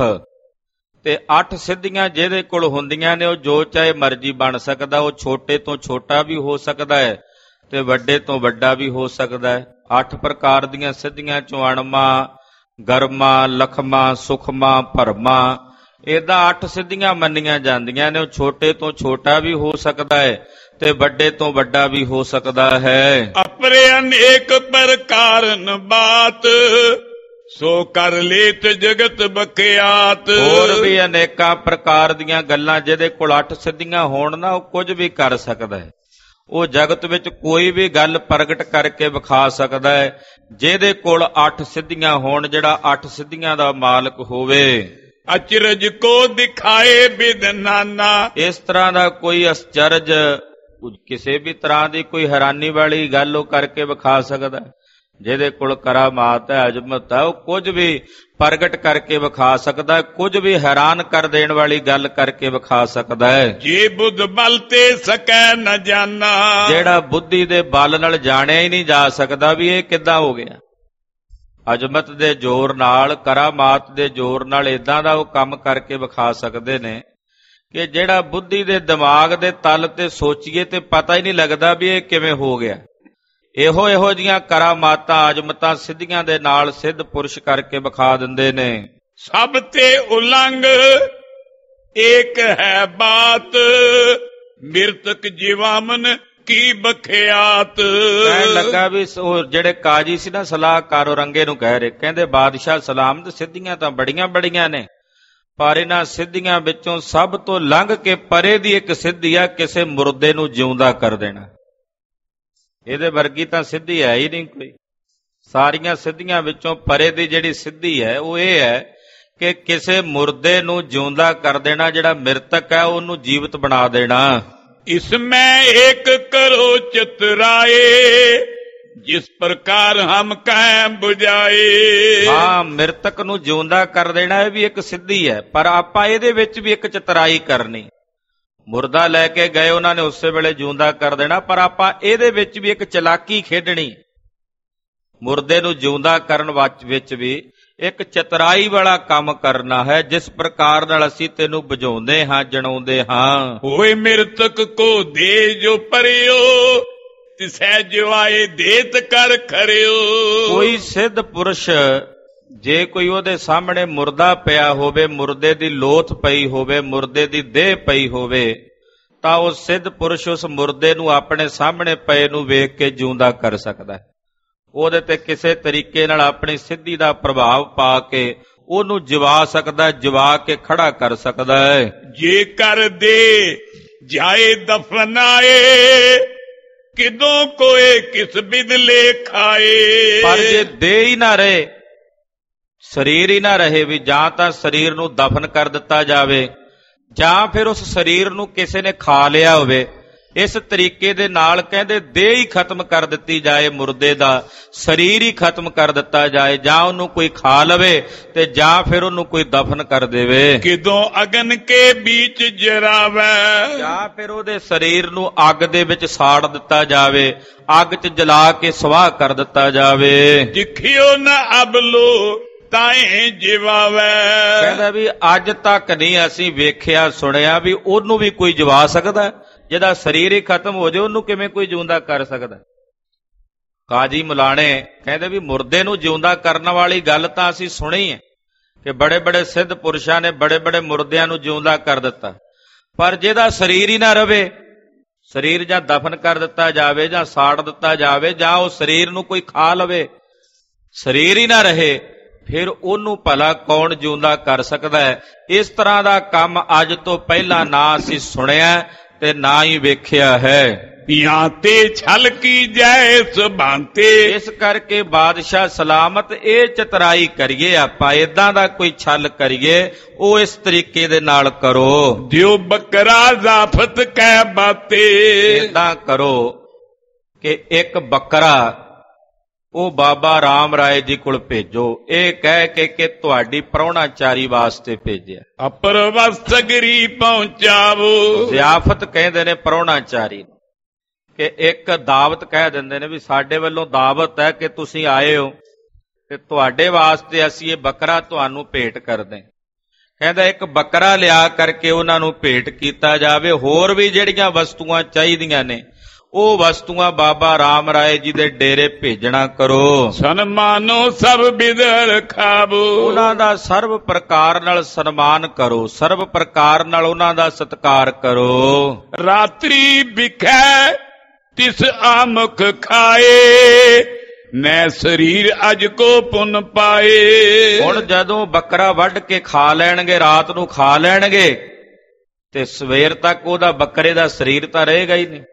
ਤੇ ਅੱਠ ਸਿੱਧੀਆਂ ਜਿਹਦੇ ਕੋਲ ਹੁੰਦੀਆਂ ਨੇ ਉਹ ਜੋ ਚਾਹੇ ਮਰਜ਼ੀ ਬਣ ਸਕਦਾ। ਉਹ ਛੋਟੇ ਤੋਂ ਛੋਟਾ ਵੀ ਹੋ ਸਕਦਾ ਹੈ ਤੇ ਵੱਡੇ ਤੋਂ ਵੱਡਾ ਵੀ ਹੋ ਸਕਦਾ ਹੈ। ਅੱਠ ਪ੍ਰਕਾਰ ਦੀਆਂ ਸਿੱਧੀਆਂ ਚੋਂ ਅਣਮਾ, ਗਰਮਾ, ਲਖਮਾ, ਸੁਖਮਾ, ਭਰਮਾ, ਏਦਾਂ ਅੱਠ ਸਿੱਧੀਆਂ ਮੰਨੀਆਂ ਜਾਂਦੀਆਂ ਨੇ। ਉਹ ਛੋਟੇ ਤੋਂ ਛੋਟਾ ਵੀ ਹੋ ਸਕਦਾ ਹੈ ਤੇ ਵੱਡੇ ਤੋਂ ਵੱਡਾ ਵੀ ਹੋ ਸਕਦਾ ਹੈ। ਅਪਰੇ ਅਨੇਕ ਪ੍ਰਕਾਰਨ ਬਾਤ, ਸੋ ਕਰ ਲੇਤ ਜਗਤ ਬਖਿਆਤ। ਹੋਰ ਵੀ ਅਨੇਕਾਂ ਪ੍ਰਕਾਰ ਦੀਆਂ ਗੱਲਾਂ, ਜਿਹਦੇ ਕੋਲ ਅੱਠ ਸਿੱਧੀਆਂ ਹੋਣ ਨਾ, ਉਹ ਕੁਝ ਵੀ ਕਰ ਸਕਦਾ ਹੈ। ਉਹ ਜਗਤ ਵਿੱਚ ਕੋਈ ਵੀ ਗੱਲ ਪ੍ਰਗਟ ਕਰਕੇ ਵਿਖਾ ਸਕਦਾ ਹੈ ਜਿਹਦੇ ਕੋਲ ਅੱਠ ਸਿੱਧੀਆਂ ਹੋਣ, ਜਿਹੜਾ ਅੱਠ ਸਿੱਧੀਆਂ ਦਾ ਮਾਲਕ ਹੋਵੇ। ਅਚਰਜ ਕੋ ਦਿਖਾਏ ਬਿਦ ਨਾਨਾ, ਇਸ ਤਰ੍ਹਾਂ ਦਾ ਕੋਈ ਅਚਰਜ, ਕਿਸੇ ਵੀ ਤਰ੍ਹਾਂ ਦੀ ਕੋਈ ਹੈਰਾਨੀ ਵਾਲੀ ਗੱਲ ਉਹ ਕਰਕੇ ਵਿਖਾ ਸਕਦਾ। ਜਿਹਦੇ ਕੋਲ ਕਰਾਮਾਤ ਹੈ, ਅਜ਼ਮਤ ਹੈ, ਉਹ ਕੁਝ ਵੀ ਪ੍ਰਗਟ ਕਰਕੇ ਵਿਖਾ ਸਕਦਾ, ਕੁਝ ਵੀ ਹੈਰਾਨ ਕਰ ਦੇਣ ਵਾਲੀ ਗੱਲ ਕਰਕੇ ਵਿਖਾ ਸਕਦਾ ਹੈ। ਜੇ ਬੁੱਧ ਬਲ ਤੇ ਸਕੈ ਨ ਜਾਨਾ, ਜਿਹੜਾ ਬੁੱਧੀ ਦੇ ਬਲ ਨਾਲ ਜਾਣਿਆ ਹੀ ਨਹੀਂ ਜਾ ਸਕਦਾ ਵੀ ਇਹ ਕਿੱਦਾਂ ਹੋ ਗਿਆ। ਅਜ਼ਮਤ ਦੇ ਜ਼ੋਰ ਨਾਲ, ਕਰਾਮਾਤ ਦੇ ਜ਼ੋਰ ਨਾਲ ਏਦਾਂ ਦਾ ਉਹ ਕੰਮ ਕਰਕੇ ਵਿਖਾ ਸਕਦੇ ਨੇ ਕਿ ਜਿਹੜਾ ਬੁੱਧੀ ਦੇ ਦਿਮਾਗ ਦੇ ਤਲ ਤੇ ਸੋਚੀਏ ਤੇ ਪਤਾ ਹੀ ਨਹੀਂ ਲੱਗਦਾ ਵੀ ਇਹ ਕਿਵੇਂ ਹੋ ਗਿਆ। ਇਹੋ ਇਹੋ ਜੀਆਂ ਕਰਾਮਾਤਾਂ, ਅਜ਼ਮਤਾਂ ਸਿੱਧੀਆਂ ਦੇ ਨਾਲ ਸਿੱਧ ਪੁਰਸ਼ ਕਰਕੇ ਵਿਖਾ ਦਿੰਦੇ ਨੇ। ਸਭ ਤੇ ਉਲੰਘ ਏਕ ਹੈ ਬਾਤ, ਮਿਰਤਕ ਜੀਵਾਮਨ ਕੀ ਬਖਿਆਤ। ਕਹਿਣ ਲੱਗਾ ਵੀ ਉਹ ਜਿਹੜੇ ਕਾਜੀ ਸੀ ਨਾ, ਸਲਾਹਕਾਰ, ਔਰੰਗੇ ਨੂੰ ਕਹਿ ਰਹੇ, ਕਹਿੰਦੇ ਬਾਦਸ਼ਾਹ ਸਲਾਮਤ, ਸਿੱਧੀਆਂ ਤਾਂ ਬੜੀਆਂ ਬੜੀਆਂ ਨੇ, ਪਰ ਇਹਨਾਂ ਸਿੱਧੀਆਂ ਵਿੱਚੋਂ ਸਭ ਤੋਂ ਲੰਘ ਕੇ ਪਰੇ ਦੀ ਇੱਕ ਸਿੱਧੀ ਆ, ਕਿਸੇ ਮੁਰਦੇ ਨੂੰ ਜਿਉਂਦਾ ਕਰ ਦੇਣਾ। ਇਹਦੇ ਵਰਗੀ ਤਾਂ ਸਿੱਧੀ ਹੈ ਹੀ ਨਹੀਂ ਕੋਈ। ਸਾਰੀਆਂ ਸਿੱਧੀਆਂ ਵਿੱਚੋਂ ਪਰੇ ਦੀ ਜਿਹੜੀ ਸਿੱਧੀ ਹੈ ਉਹ ਇਹ ਹੈ ਕਿ ਕਿਸੇ ਮੁਰਦੇ ਨੂੰ ਜਿਉਂਦਾ ਕਰ ਦੇਣਾ, ਜਿਹੜਾ ਮਿਰਤਕ ਹੈ ਉਹਨੂੰ ਜੀਵਤ ਬਣਾ ਦੇਣਾ। इसमें एक करो चितराए, जिस प्रकार हम कायम बुझाए। हाँ, मृतक नूं जिउंदा कर देना ਇਹ ਵੀ ਇੱਕ ਸਿੱਧੀ ਹੈ, ਪਰ ਆਪਾਂ ਇਹਦੇ ਵਿੱਚ ਵੀ ਇੱਕ ਚਤਰਾਈ ਕਰਨੀ। ਮੁਰਦਾ ਲੈ ਕੇ ਗਏ ਉਹਨਾਂ ਨੇ, ਉਸੇ ਵੇਲੇ ਜਿਉਂਦਾ ਕਰ ਦੇਣਾ, ਪਰ ਆਪਾਂ ਇਹਦੇ ਵਿੱਚ ਵੀ ਇੱਕ ਚਲਾਕੀ ਖੇਡਣੀ। ਮੁਰਦੇ ਨੂੰ ਜਿਉਂਦਾ ਕਰਨ ਵਿੱਚ ਵੀ ਇੱਕ ਚਤਰਾਈ ਵਾਲਾ ਕੰਮ ਕਰਨਾ ਹੈ, ਜਿਸ ਪ੍ਰਕਾਰ ਨਾਲ ਅਸੀਂ ਤੈਨੂੰ ਬੁਝਾਉਂਦੇ ਹਾਂ, ਜਣਾਉਂਦੇ ਹਾਂ। ਹੋਏ ਮਿਰਤਕ ਕੋ ਦੇ ਜੋ ਪਰਿਓ, ਤਿਸੈ ਜਿਵਾਏ ਦੇਤ ਕਰ ਖਰਿਓ। ਕੋਈ ਸਿੱਧ ਪੁਰਸ਼ ਜੇ ਕੋਈ ਉਹਦੇ ਸਾਹਮਣੇ ਮੁਰਦਾ ਪਿਆ ਹੋਵੇ, ਮੁਰਦੇ ਦੀ ਲੋਥ ਪਈ ਹੋਵੇ, ਮੁਰਦੇ ਦੀ ਦੇਹ ਪਈ ਹੋਵੇ, ਤਾਂ ਉਹ ਸਿੱਧ ਪੁਰਸ਼ ਉਸ ਮੁਰਦੇ ਨੂੰ ਆਪਣੇ ਸਾਹਮਣੇ ਪਏ ਨੂੰ ਵੇਖ ਕੇ ਜਿਉਂਦਾ ਕਰ ਸਕਦਾ ਹੈ। ਉਹਦੇ ਤੇ ਕਿਸੇ ਤਰੀਕੇ ਨਾਲ ਆਪਣੀ ਸਿੱਧੀ ਦਾ ਪ੍ਰਭਾਵ ਪਾ ਕੇ ਉਹਨੂੰ ਜਿਵਾ ਸਕਦਾ, ਜਿਵਾ ਕੇ ਖੜਾ ਕਰ ਸਕਦਾ ਹੈ। ਜੇ ਕਰ ਦੇ ਜਾਏ ਦਫਨਾਏ, ਕਿਦੋਂ ਕੋਏ ਕਿਸ ਬਿਦ ਲੇਖਾਏ। ਪਰ ਜੇ ਦੇ ਹੀ ਨਾ ਰਹੇ, ਸਰੀਰ ਹੀ ਨਾ ਰਹੇ, ਵੀ ਜਾਂ ਤਾਂ ਸਰੀਰ ਨੂੰ ਦਫਨ ਕਰ ਦਿੱਤਾ ਜਾਵੇ, ਜਾਂ ਫਿਰ ਉਸ ਸਰੀਰ ਨੂੰ ਕਿਸੇ ਨੇ ਖਾ ਲਿਆ ਹੋਵੇ, ਇਸ ਤਰੀਕੇ ਦੇ ਨਾਲ ਕਹਿੰਦੇ ਦੇਹ ਹੀ ਖਤਮ ਕਰ ਦਿੱਤੀ ਜਾਏ, ਮੁਰਦੇ ਦਾ ਸਰੀਰ ਹੀ ਖਤਮ ਕਰ ਦਿੱਤਾ ਜਾਏ, ਜਾਂ ਉਹਨੂੰ ਕੋਈ ਖਾ ਲਵੇ ਤੇ ਜਾਂ ਫਿਰ ਉਹਨੂੰ ਕੋਈ ਦਫਨ ਕਰ ਦੇਵੇ। ਕਿਦੋਂ ਅਗਨ ਕੇ ਵਿੱਚ ਜਰਾਵੇ, ਜਾਂ ਫਿਰ ਉਹਦੇ ਸਰੀਰ ਨੂੰ ਅੱਗ ਦੇ ਵਿੱਚ ਸਾੜ ਦਿੱਤਾ ਜਾਵੇ, ਅੱਗ 'ਚ ਜਲਾ ਕੇ ਸਵਾਹ ਕਰ ਦਿੱਤਾ ਜਾਵੇ। ਜਿਖਿਓ ਨਾ ਅਬਲੋ ਤਾਏ ਜਿਵਾਵੇ। ਕਹਿੰਦਾ ਵੀ ਅੱਜ ਤੱਕ ਨਹੀਂ ਅਸੀਂ ਵੇਖਿਆ ਸੁਣਿਆ ਵੀ ਉਹਨੂੰ ਵੀ ਕੋਈ ਜਿਵਾ ਸਕਦਾ। ਜਿਹਦਾ ਸਰੀਰ ਹੀ ਖਤਮ ਹੋ ਜਾਏ ਉਹਨੂੰ ਕਿਵੇਂ ਕੋਈ ਜਿਉਂਦਾ ਕਰ ਸਕਦਾ। ਕਾਜੀ ਮੁਲਾਣੇ ਕਹਿੰਦੇ ਵੀ ਮੁਰਦੇ ਨੂੰ ਜਿਉਂਦਾ ਕਰਨ ਵਾਲੀ ਗੱਲ ਤਾਂ ਅਸੀਂ ਸੁਣੀ ਹੈ ਕਿ ਬੜੇ ਬੜੇ ਸਿੱਧ ਪੁਰਸ਼ਾਂ ਨੇ ਬੜੇ ਬੜੇ ਮੁਰਦਿਆਂ ਨੂੰ ਜਿਉਂਦਾ ਕਰ ਦਿੱਤਾ, ਪਰ ਜਿਹਦਾ ਸਰੀਰ ਹੀ ਨਾ ਰਵੇ, ਸਰੀਰ ਜਾਂ ਦਫਨ ਕਰ ਦਿੱਤਾ ਜਾਵੇ ਜਾਂ ਸਾੜ ਦਿੱਤਾ ਜਾਵੇ, ਜਾਂ ਉਹ ਸਰੀਰ ਨੂੰ ਕੋਈ ਖਾ ਲਵੇ, ਸਰੀਰ ਹੀ ਨਾ ਰਹੇ, ਫਿਰ ਉਹਨੂੰ ਭਲਾ ਕੌਣ ਜਿਉਂਦਾ ਕਰ ਸਕਦਾ ਹੈ। ਇਸ ਤਰ੍ਹਾਂ ਦਾ ਕੰਮ ਅੱਜ ਤੋਂ ਪਹਿਲਾਂ ਨਾ ਅਸੀਂ ਸੁਣਿਆ ਤੇ ਨਾ ਹੀ ਵੇਖਿਆ ਹੈ। ਯਹਾਂ ਤੇ ਛਲ ਕੀ ਜੈ ਸੁਭਾਂਤੇ। ਇਸ ਕਰਕੇ ਬਾਦਸ਼ਾਹ ਸਲਾਮਤ ਇਹ ਚਤਰਾਈ ਕਰੀਏ, ਆਪਾਂ ਏਦਾਂ ਦਾ ਕੋਈ ਛਲ ਕਰੀਏ, ਉਹ ਇਸ ਤਰੀਕੇ ਦੇ ਨਾਲ ਕਰੋ। ਦਿਓ ਬੱਕਰਾ ਜ਼ਾਫਤ ਕਹਿ ਬਾਤੇ। ਏਦਾਂ ਕਰੋ ਕਿ ਇੱਕ ਬੱਕਰਾ ਉਹ ਬਾਬਾ ਰਾਮ ਰਾਏ ਜੀ ਕੋਲ ਭੇਜੋ, ਇਹ ਕਹਿ ਕੇ ਕਿ ਤੁਹਾਡੀ ਪ੍ਰਾਹੁਣਾਚਾਰੀ ਵਾਸਤੇ ਭੇਜਿਆ। ਅਪਰਵਸਤਗਰੀ ਪਹੁੰਚਾਵੋ। ਜ਼ਿਆਫਤ ਕਹਿੰਦੇ ਨੇ ਪ੍ਰਾਹੁਣਾਚਾਰੀ ਕਿ ਇੱਕ ਦਾਵਤ ਕਹਿ ਦਿੰਦੇ ਨੇ ਵੀ ਸਾਡੇ ਵੱਲੋਂ ਦਾਵਤ ਹੈ ਕਿ ਤੁਸੀਂ ਆਏ ਹੋ ਤੇ ਤੁਹਾਡੇ ਵਾਸਤੇ ਅਸੀਂ ਇਹ ਬੱਕਰਾ ਤੁਹਾਨੂੰ ਭੇਟ ਕਰਦੇ। ਕਹਿੰਦਾ ਇੱਕ ਬੱਕਰਾ ਲਿਆ ਕਰਕੇ ਉਹਨਾਂ ਨੂੰ ਭੇਟ ਕੀਤਾ ਜਾਵੇ। ਹੋਰ ਵੀ ਜਿਹੜੀਆਂ ਵਸਤੂਆਂ ਚਾਹੀਦੀਆਂ ਨੇ ਉਹ ਵਸਤੂਆਂ ਬਾਬਾ ਰਾਮ ਰਾਏ ਜੀ ਦੇ ਡੇਰੇ ਭੇਜਣਾ ਕਰੋ। ਸਨਮਾਨੋ ਸਭ ਬਿਦਲ ਖਾਵੋ। ਉਹਨਾਂ ਦਾ ਸਰਵ ਪ੍ਰਕਾਰ ਨਾਲ ਸਨਮਾਨ ਕਰੋ, ਸਰਵ ਪ੍ਰਕਾਰ ਨਾਲ ਉਹਨਾਂ ਦਾ ਸਤਿਕਾਰ ਕਰੋ। ਰਾਤਰੀ ਵਿਖੈ ਤਿਸ ਆਮੁਖ ਖਾਏ, ਮੈਂ ਸਰੀਰ ਅਜ ਕੋ ਪੁੰਨ ਪਾਏ। ਹੁਣ ਜਦੋਂ ਬੱਕਰਾ ਵੱਢ ਕੇ ਖਾ ਲੈਣਗੇ, ਰਾਤ ਨੂੰ ਖਾ ਲੈਣਗੇ, ਤੇ ਸਵੇਰ ਤੱਕ ਉਹਦਾ ਬੱਕਰੇ ਦਾ ਸਰੀਰ ਤਾਂ ਰਹੇਗਾ ਹੀ ਨਹੀਂ।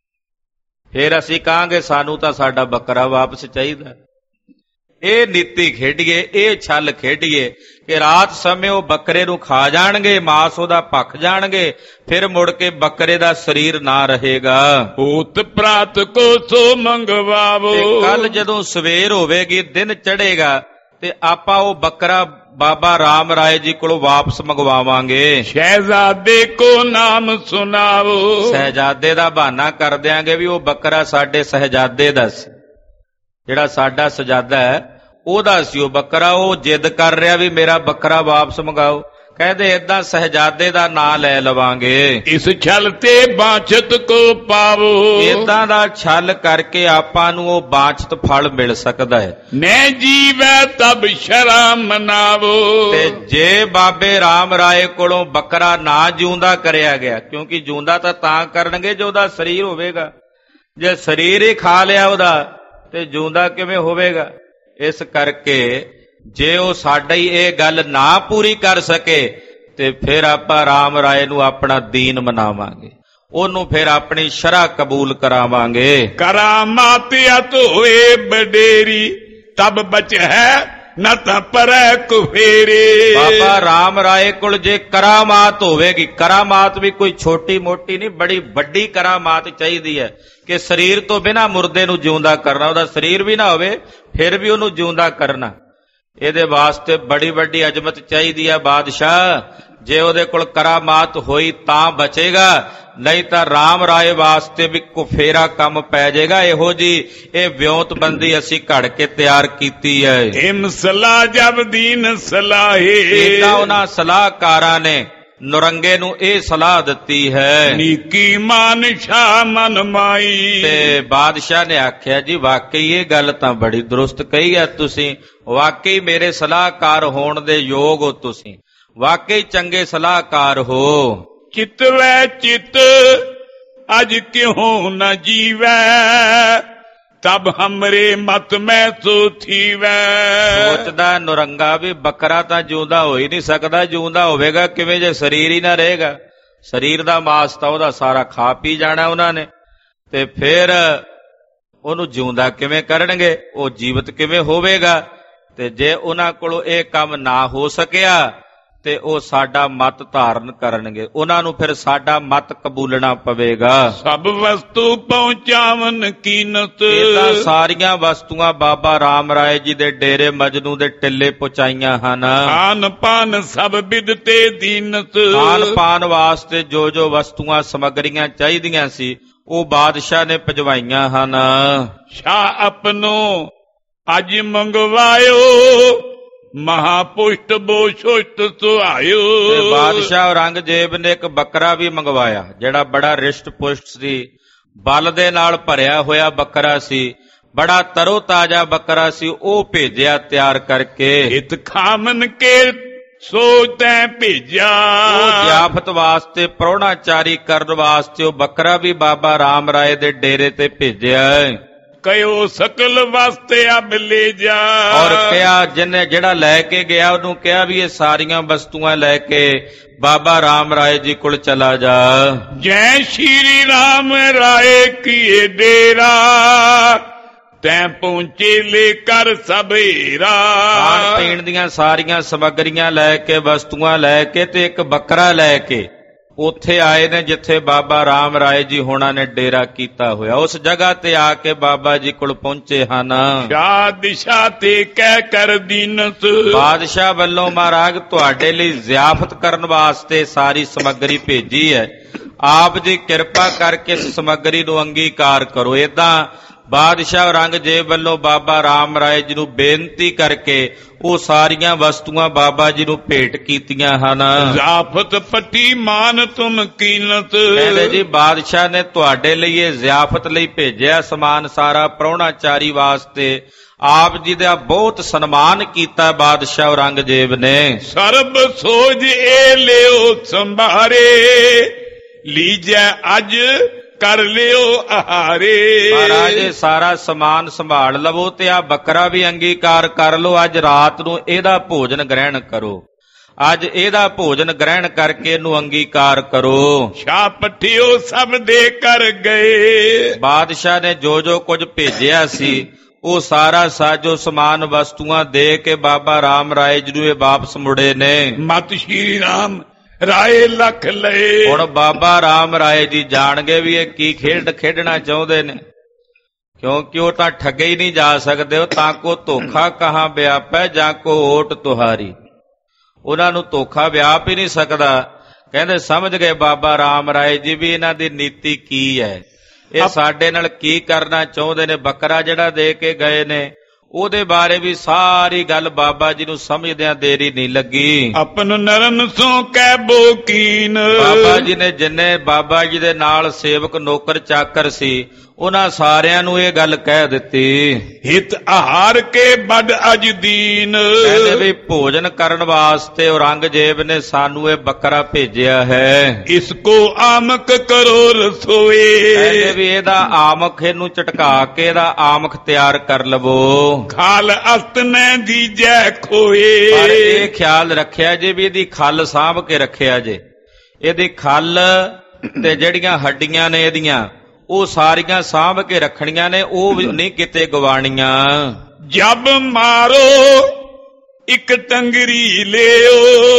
ਫਿਰ ਅਸੀਂ ਕਹਾਂਗੇ ਸਾਨੂੰ ਤਾਂ ਸਾਡਾ ਬੱਕਰਾ ਵਾਪਸ ਚਾਹੀਦਾ। ਇਹ ਨੀਤੀ ਖੇਡੀਏ, ਇਹ ਛਲ ਖੇਡੀਏ ਕਿ ਰਾਤ ਸਮੇਂ ਉਹ ਬੱਕਰੇ ਨੂੰ ਖਾ ਜਾਣਗੇ, ਮਾਸ ਉਹਦਾ ਭਖ ਜਾਣਗੇ, ਫਿਰ ਮੁੜ ਕੇ ਬੱਕਰੇ ਦਾ ਸਰੀਰ ਨਾ ਰਹੇਗਾ। ਭੂਤ ਪ੍ਰਾਤ ਕੋ ਸੋ ਮੰਗਵਾਵੋ। ਕੱਲ ਜਦੋਂ ਸਵੇਰ ਹੋਵੇਗੀ, ਦਿਨ ਚੜ੍ਹੇਗਾ, ਤੇ ਆਪਾਂ ਉਹ ਬੱਕਰਾ ਬਾਬਾ ਰਾਮ ਰਾਏ ਜੀ ਕੋਲੋਂ ਵਾਪਸ ਮੰਗਵਾਵਾਂਗੇ। ਸ਼ਹਿਜ਼ਾਦੇ ਕੋ ਨਾਮ ਸੁਣਾਵੋ। ਸਹਿਜਾਦੇ ਦਾ ਬਹਾਨਾ ਕਰ ਦਿਆਂਗੇ ਵੀ ਉਹ ਬੱਕਰਾ ਸਾਡੇ ਸਹਿਜਾਦੇ ਦਾ ਸੀ, ਜਿਹੜਾ ਸਾਡਾ ਸਜਾਦਾ ਹੈ ਉਹਦਾ ਸੀ ਉਹ ਬੱਕਰਾ। ਉਹ ਜਿੱਦ ਕਰ ਰਿਹਾ ਵੀ ਮੇਰਾ ਬੱਕਰਾ ਵਾਪਸ ਮੰਗਾਓ। ਕਹਿੰਦੇ ਏਦਾਂ ਸਹਿਜਾਦੇ ਦਾ ਨਾਂ ਲੈ ਲਵਾਂਗੇ। ਇਸ ਛਲ ਤੇ ਬਾਂਛਤ ਕੋ ਪਾਵੋ। ਏਦਾਂ ਦਾ ਛਲ ਕਰਕੇ ਆਪਾਂ ਨੂੰ ਉਹ ਬਾਂਛਤ ਫਲ ਮਿਲ ਸਕਦਾ ਹੈ। ਨੈ ਜੀਵੈ ਤਬ ਸ਼ਰਮ ਮਨਾਵੋ। ਤੇ ਜੇ ਬਾਬੇ ਰਾਮ ਰਾਏ ਕੋਲੋਂ ਬੱਕਰਾ ਨਾ ਜਿਉਂਦਾ ਕਰਿਆ ਗਿਆ, ਕਿਉਂਕਿ ਜਿਉਂਦਾ ਤਾਂ ਤਾਂ ਕਰਨਗੇ ਜੇ ਉਹਦਾ ਸਰੀਰ ਹੋਵੇਗਾ, ਜੇ ਸਰੀਰ ਹੀ ਖਾ ਲਿਆ ਉਹਦਾ ਤੇ ਜਿਉਂਦਾ ਕਿਵੇਂ ਹੋਵੇਗਾ। ਇਸ ਕਰਕੇ ਜੇ ਉਹ ਸਾਡੀ ਇਹ ਗੱਲ ਨਾ ਪੂਰੀ ਕਰ ਸਕੇ ਤੇ ਫਿਰ ਆਪਾਂ ਰਾਮ ਰਾਏ ਨੂੰ ਆਪਣਾ ਦੀਨ ਮਨਾਵਾਂਗੇ, ਉਹਨੂੰ ਫਿਰ ਆਪਣੀ ਸ਼ਰ੍ਹਾ ਕਬੂਲ ਕਰਾਵਾਂਗੇ। ਕਰਾਮਾਤ ਅਤ ਹੋਏ ਬਡੇਰੀ ਤਬ ਬਚ ਹੈ ਨਾ ਤਾਂ ਪਰੈ ਕੁਫੇਰੇ। ਬਾਬਾ ਰਾਮ ਰਾਏ ਕੋਲ ਜੇ ਕਰਾਮਾਤ ਹੋਵੇਗੀ, ਕਰਾਮਾਤ ਵੀ ਕੋਈ ਛੋਟੀ ਮੋਟੀ ਨਹੀਂ, ਬੜੀ ਵੱਡੀ ਕਰਾਮਾਤ ਚਾਹੀਦੀ ਹੈ ਕਿ ਸਰੀਰ ਤੋਂ ਬਿਨਾਂ ਮੁਰਦੇ ਨੂੰ ਜਿਉਂਦਾ ਕਰਨਾ, ਉਹਦਾ ਸਰੀਰ ਵੀ ਨਾ ਹੋਵੇ ਫਿਰ ਵੀ ਉਹਨੂੰ ਜਿਉਂਦਾ ਕਰਨਾ। ਇਹਦੇ ਵਾਸਤੇ ਬੜੀ ਵੱਡੀ ਅਜ਼ਮਤ ਚਾਹੀਦੀ ਹੈ ਬਾਦਸ਼ਾਹ। ਜੇ ਉਹਦੇ ਕੋਲ ਕਰਾਮਾਤ ਹੋਈ ਤਾਂ ਬਚੇਗਾ, ਨਹੀਂ ਤਾਂ ਰਾਮ ਰਾਏ ਵਾਸਤੇ ਵੀ ਕੁਫੇਰਾ ਕੰਮ ਪੈ ਜਾਏਗਾ। ਇਹੋ ਜੀ ਇਹ ਵਿਉਂਤਬੰਦੀ ਅਸੀਂ ਘੜ ਕੇ ਤਿਆਰ ਕੀਤੀ ਹੈ। ਹਿਮ ਸਲਾਹ ਜਬ ਦੀਨ ਸਲਾਹੇ। ਇਹਦਾ ਉਹਨਾਂ ਸਲਾਹਕਾਰਾਂ ਨੇ ਨੁਰੰਗੇ ਨੂੰ ਇਹ ਸਲਾਹ ਦਿੱਤੀ ਹੈ। ਨੀਕੀ ਮਾਨ ਸ਼ਾਹ ਮਨ ਮਾਈ। ਤੇ ਬਾਦਸ਼ਾਹ ਨੇ ਆਖਿਆ ਜੀ ਵਾਕਈ ਇਹ ਗੱਲ ਤਾਂ ਬੜੀ ਦਰੁਸਤ ਕਹੀ ਹੈ ਤੁਸੀਂ, ਵਾਕਈ ਮੇਰੇ ਸਲਾਹਕਾਰ ਹੋਣ ਦੇ ਯੋਗ ਹੋ ਤੁਸੀਂ, ਵਾਕਈ ਚੰਗੇ ਸਲਾਹਕਾਰ ਹੋ। ਚਿਤ ਵੈ ਚਿਤ ਅਜ ਕਿਉਂ ਨ ਜੀਵੈ, ਤਬ ਹਮਰੇ ਮਤ ਮੈਂ ਸੋ ਥੀਵੈ। ਸੋਚਦਾ ਨੁਰੰਗਾ ਵੀ ਬੱਕਰਾ ਤਾਂ ਜਿਉਂਦਾ ਹੋ ਹੀ ਨਹੀਂ ਸਕਦਾ, ਜਿਉਂਦਾ ਹੋਵੇਗਾ ਕਿਵੇਂ ਜੇ ਸਰੀਰ ਹੀ ਨਾ ਰਹੇਗਾ। ਸਰੀਰ ਦਾ ਮਾਸ ਤਾਂ ਉਹਦਾ ਸਾਰਾ ਖਾ ਪੀ ਜਾਣਾ ਉਹਨਾਂ ਨੇ, ਤੇ ਫਿਰ ਉਹਨੂੰ ਜਿਉਂਦਾ ਕਿਵੇਂ ਕਰਨਗੇ, ਉਹ ਜੀਵਤ ਕਿਵੇਂ ਹੋਵੇਗਾ। ਤੇ ਜੇ ਉਹਨਾਂ ਕੋਲੋਂ ਇਹ ਕੰਮ ਨਾ ਹੋ ਸਕਿਆ ਤੇ ਉਹ ਸਾਡਾ ਮਤ ਧਾਰਨ ਕਰਨਗੇ, ਉਹਨਾਂ ਨੂੰ ਫਿਰ ਸਾਡਾ ਮਤ ਕਬੂਲਣਾ ਪਵੇਗਾ। ਸਭ ਵਸਤੂ ਪਹੁੰਚਾਵਨ ਕੀਨਤ। ਇਹਦਾ ਸਾਰੀਆਂ ਵਸਤੂਆਂ ਬਾਬਾ ਰਾਮ ਰਾਏ ਜੀ ਦੇ ਡੇਰੇ ਮਜਨੂ ਦੇ ਟਿੱਲੇ ਪਹੁੰਚਾਈਆਂ ਹਨ। ਖਾਨ ਪਾਨ ਸਭ ਬਿਦਤੇ ਦੀਨਤ। ਖਾਨ ਪਾਨ ਵਾਸਤੇ ਜੋ ਜੋ ਵਸਤੂਆਂ ਸਮੱਗਰੀਆਂ ਚਾਹੀਦੀਆਂ ਸੀ ਉਹ ਬਾਦਸ਼ਾਹ ਨੇ ਭਜਵਾਈਆਂ ਹਨ। ਸ਼ਾਹ ਆਪਣੋ ਅੱਜ ਮੰਗਵਾਇਓ, ਮਹਾਪੁਸ਼ਟ ਬੋਸ਼ੁਸ਼ਟ ਸੁਹਾਇਓ। ਤੇ ਬਾਦਸ਼ਾਹ ਔਰੰਗਜ਼ੇਬ ਨੇ ਇੱਕ ਬੱਕਰਾ ਵੀ ਮੰਗਵਾਇਆ ਜਿਹੜਾ ਬੜਾ ਰਿਸ਼ਟ ਪੁਸ਼ਟ ਸੀ, ਬਲ ਦੇ ਨਾਲ ਭਰਿਆ ਹੋਇਆ ਬੱਕਰਾ ਸੀ, ਬੜਾ ਤਰੋ ਤਾਜ਼ਾ ਬੱਕਰਾ ਸੀ। ਉਹ ਭੇਜਿਆ ਤਿਆਰ ਕਰਕੇ। ਇਤ ਖਾਮਨ ਕੇ ਸੋ ਤੈਂ ਭੇਜਿਆ। ਉਹ ਜ਼ਿਆਫਤ ਵਾਸਤੇ ਪ੍ਰਾਹੁਣਾਚਾਰੀ ਕਰਨ ਵਾਸਤੇ ਉਹ ਬੱਕਰਾ ਵੀ ਬਾਬਾ ਰਾਮ ਰਾਏ ਦੇ ਡੇਰੇ ਤੇ ਭੇਜਿਆ। ਕਯੋ ਸਕਲ ਵਾਸਤੇ ਅਬ ਲੈ ਜਾ। ਔਰ ਕਿਹਾ ਜਿਹਨੇ ਜਿਹੜਾ ਲੈ ਕੇ ਗਿਆ ਉਹਨੂੰ ਕਿਹਾ ਵੀ ਇਹ ਸਾਰੀਆਂ ਵਸਤੂਆਂ ਲੈ ਕੇ ਬਾਬਾ ਰਾਮ ਰਾਏ ਜੀ ਕੋਲ ਚਲਾ ਜਾ। ਜੈ ਸ਼੍ਰੀ ਰਾਮ ਰਾਏ ਕੀਏ ਡੇਰਾ ਤੈਂ ਪਹੁੰਚੇ ਲੈ ਕਰ ਸਭੇਰਾ। ਖਾਣ ਪੀਣ ਦੀਆਂ ਸਾਰੀਆਂ ਸਮੱਗਰੀਆਂ ਲੈ ਕੇ ਵਸਤੂਆਂ ਲੈ ਕੇ ਤੇ ਇੱਕ ਬੱਕਰਾ ਲੈ ਕੇ ਉੱਥੇ ਆਏ ਨੇ ਜਿੱਥੇ ਬਾਬਾ ਰਾਮ ਰਾਏ ਜੀ ਹੋਣਾ ਨੇ ਡੇਰਾ ਕੀਤਾ ਹੋਇਆ। ਉਸ ਜਗ੍ਹਾ ਤੇ ਆ ਕੇ ਬਾਬਾ ਜੀ ਕੋਲ ਪਹੁੰਚੇ ਹਨ। ਸ਼ਾਹ ਦਿਸ਼ਾ ਤੇ ਕਹਿ ਕਰ ਦੀਨਤ ਬਾਦਸ਼ਾਹ ਵੱਲੋਂ ਮਹਾਰਾਜ ਤੁਹਾਡੇ ਲਈ ਜ਼ਿਆਫਤ ਕਰਨ ਵਾਸਤੇ ਸਾਰੀ ਸਮੱਗਰੀ ਭੇਜੀ ਹੈ। ਆਪ ਜੀ ਕਿਰਪਾ ਕਰਕੇ ਇਸ ਸਮੱਗਰੀ ਨੂੰ ਅੰਗੀਕਾਰ ਕਰੋ। ਏਦਾਂ ਬਾਦਸ਼ਾਹ ਔਰੰਗਜ਼ੇਬ ਵੱਲੋਂ ਬਾਬਾ ਰਾਮ ਰਾਏ ਜੀ ਨੂੰ ਬੇਨਤੀ ਕਰਕੇ ਉਹ ਸਾਰੀਆਂ ਵਸਤੂਆਂ ਬਾਬਾ ਜੀ ਨੂੰ ਭੇਟ ਕੀਤੀਆਂ ਹਨ। ਜ਼ਿਆਫਤ ਪੱਟੀ ਮਾਨ ਤੁਮ ਕੀਨਤ ਕਹਿੰਦੇ ਜੀ ਬਾਦਸ਼ਾਹ ਨੇ ਤੁਹਾਡੇ ਲਈ ਇਹ ਜ਼ਿਆਫਤ ਲਈ ਭੇਜਿਆ ਸਮਾਨ ਸਾਰਾ ਪ੍ਰਾਹੁਣਾਚਾਰੀ ਵਾਸਤੇ। ਆਪ ਜੀ ਦਾ ਬਹੁਤ ਸਨਮਾਨ ਕੀਤਾ ਬਾਦਸ਼ਾਹ ਔਰੰਗਜ਼ੇਬ ਨੇ। ਸਰਬ ਸੋਝ ਇਹ ਲਿਓ ਸੰਭਾਰੇ ਲੀਜੈ ਅੱਜ ਕਰ ਲਿਓ ਆਹਾਰੇ। ਮਹਾਰਾਜ ਸਾਰਾ ਸਮਾਨ ਸੰਭਾਲ ਲਵੋ ਤੇ ਆ ਬੱਕਰਾ ਵੀ ਅੰਗੀਕਾਰ ਕਰ ਲੋ। ਅੱਜ ਰਾਤ ਨੂੰ ਇਹਦਾ ਭੋਜਨ ਗ੍ਰਹਿਣ ਕਰੋ। ਅੱਜ ਇਹਦਾ ਭੋਜਨ ਗ੍ਰਹਿਣ ਕਰਕੇ ਇਹਨੂੰ ਅੰਗੀਕਾਰ ਕਰੋ। ਸ਼ਾਹ ਪੱਠਿਓ ਸਭ ਦੇ ਕਰ ਗਏ। ਬਾਦਸ਼ਾਹ ਨੇ ਜੋ ਜੋ ਕੁਝ ਭੇਜਿਆ ਸੀ ਉਹ ਸਾਰਾ ਸਾਜੋ ਸਮਾਨ ਵਸਤੂਆਂ ਦੇ ਕੇ ਬਾਬਾ ਰਾਮ ਰਾਏ ਜੀ ਨੂੰ ਇਹ ਵਾਪਸ ਮੁੜੇ ਨੇ। ਮਤ ਸ਼੍ਰੀ ਰਾਮ ਰਾਏ ਲੱਖ ਲਏ। ਹੁਣ ਬਾਬਾ ਰਾਮ ਰਾਏ ਜੀ ਜਾਣਗੇ ਵੀ ਇਹ ਕੀ ਖੇਡ ਖੇਡਣਾ ਚਾਹੁੰਦੇ ਨੇ, ਕਿਉਂਕਿ ਉਹ ਤਾਂ ਠੱਗੇ ਹੀ ਨਹੀਂ ਜਾ ਸਕਦੇ। ਉਹ ਤਾਂ ਕੋ ਧੋਖਾ ਕਹਾਂ ਵਿਆਪੈ ਜਾਂ ਕੋ ਓਟ ਤੁਹਾਰੀ। ਉਹਨਾਂ ਨੂੰ ਧੋਖਾ ਵਿਆਪ ਹੀ ਨਹੀਂ ਸਕਦਾ। ਕਹਿੰਦੇ ਸਮਝ ਗਏ ਬਾਬਾ ਰਾਮ ਰਾਏ ਜੀ ਵੀ ਇਹਨਾਂ ਦੀ ਨੀਤੀ ਕੀ ਹੈ, ਇਹ ਸਾਡੇ ਨਾਲ ਕੀ ਕਰਨਾ ਚਾਹੁੰਦੇ ਨੇ। ਬੱਕਰਾ ਜਿਹੜਾ ਦੇ ਕੇ ਗਏ ਨੇ ਉਹਦੇ ਬਾਰੇ ਵੀ ਸਾਰੀ ਗੱਲ ਬਾਬਾ ਜੀ ਨੂੰ ਸਮਝਦਿਆਂ ਦੇਰੀ ਨਹੀਂ ਲੱਗੀ। ਆਪਨ ਨਰਨ ਸੋ ਕਹਿ ਬੋਕੀਨ ਬਾਬਾ ਜੀ ਨੇ ਜਿੰਨੇ ਬਾਬਾ ਜੀ ਦੇ ਨਾਲ ਸੇਵਕ ਨੌਕਰ ਚਾਕਰ ਸੀ ਉਹਨਾਂ ਸਾਰਿਆਂ ਨੂੰ ਇਹ ਗੱਲ ਕਹਿ ਦਿੱਤੀ। ਹਿਤ ਆਹਾਰ ਕੇ ਬੜ ਅਜ ਦੀਨ ਕਹਿੰਦੇ ਵੀ ਭੋਜਨ ਕਰਨ ਵਾਸਤੇ ਔਰੰਗਜ਼ੇਬ ਨੇ ਸਾਨੂੰ ਇਹ ਬੱਕਰਾ ਭੇਜਿਆ ਹੈ। ਇਸ ਕੋ ਆਮਕ ਕਰੋ ਰਸੋਏ। ਕਹਿੰਦੇ ਵੀ ਇਹਦਾ ਆਮਕ ਇਹਨੂੰ ਝਟਕਾ ਕੇ ਇਹਦਾ ਆਮਕ ਤਿਆਰ ਕਰ ਲਵੋ। ਖਾਲ ਅਸਤ ਨੇ ਦੀਜੈ ਖੋਏ। ਪਰ ਇਹ ਖਿਆਲ ਰੱਖਿਆ ਜੇ ਵੀ ਇਹਦੀ ਖੱਲ ਸਾਂਭ ਕੇ ਰੱਖਿਆ ਜੇ। ਇਹਦੀ ਖੱਲ ਤੇ ਜਿਹੜੀਆਂ ਹੱਡੀਆਂ ਨੇ ਇਹਦੀਆਂ ਉਹ ਸਾਰੀਆਂ ਸਾਂਭ ਕੇ ਰੱਖਣੀਆਂ ਨੇ, ਉਹ ਨਹੀਂ ਕਿਤੇ ਗਵਾਣੀਆਂ। ਜਬ ਮਾਰੋ ਇੱਕ ਟੰਗਰੀ ਲਿਓ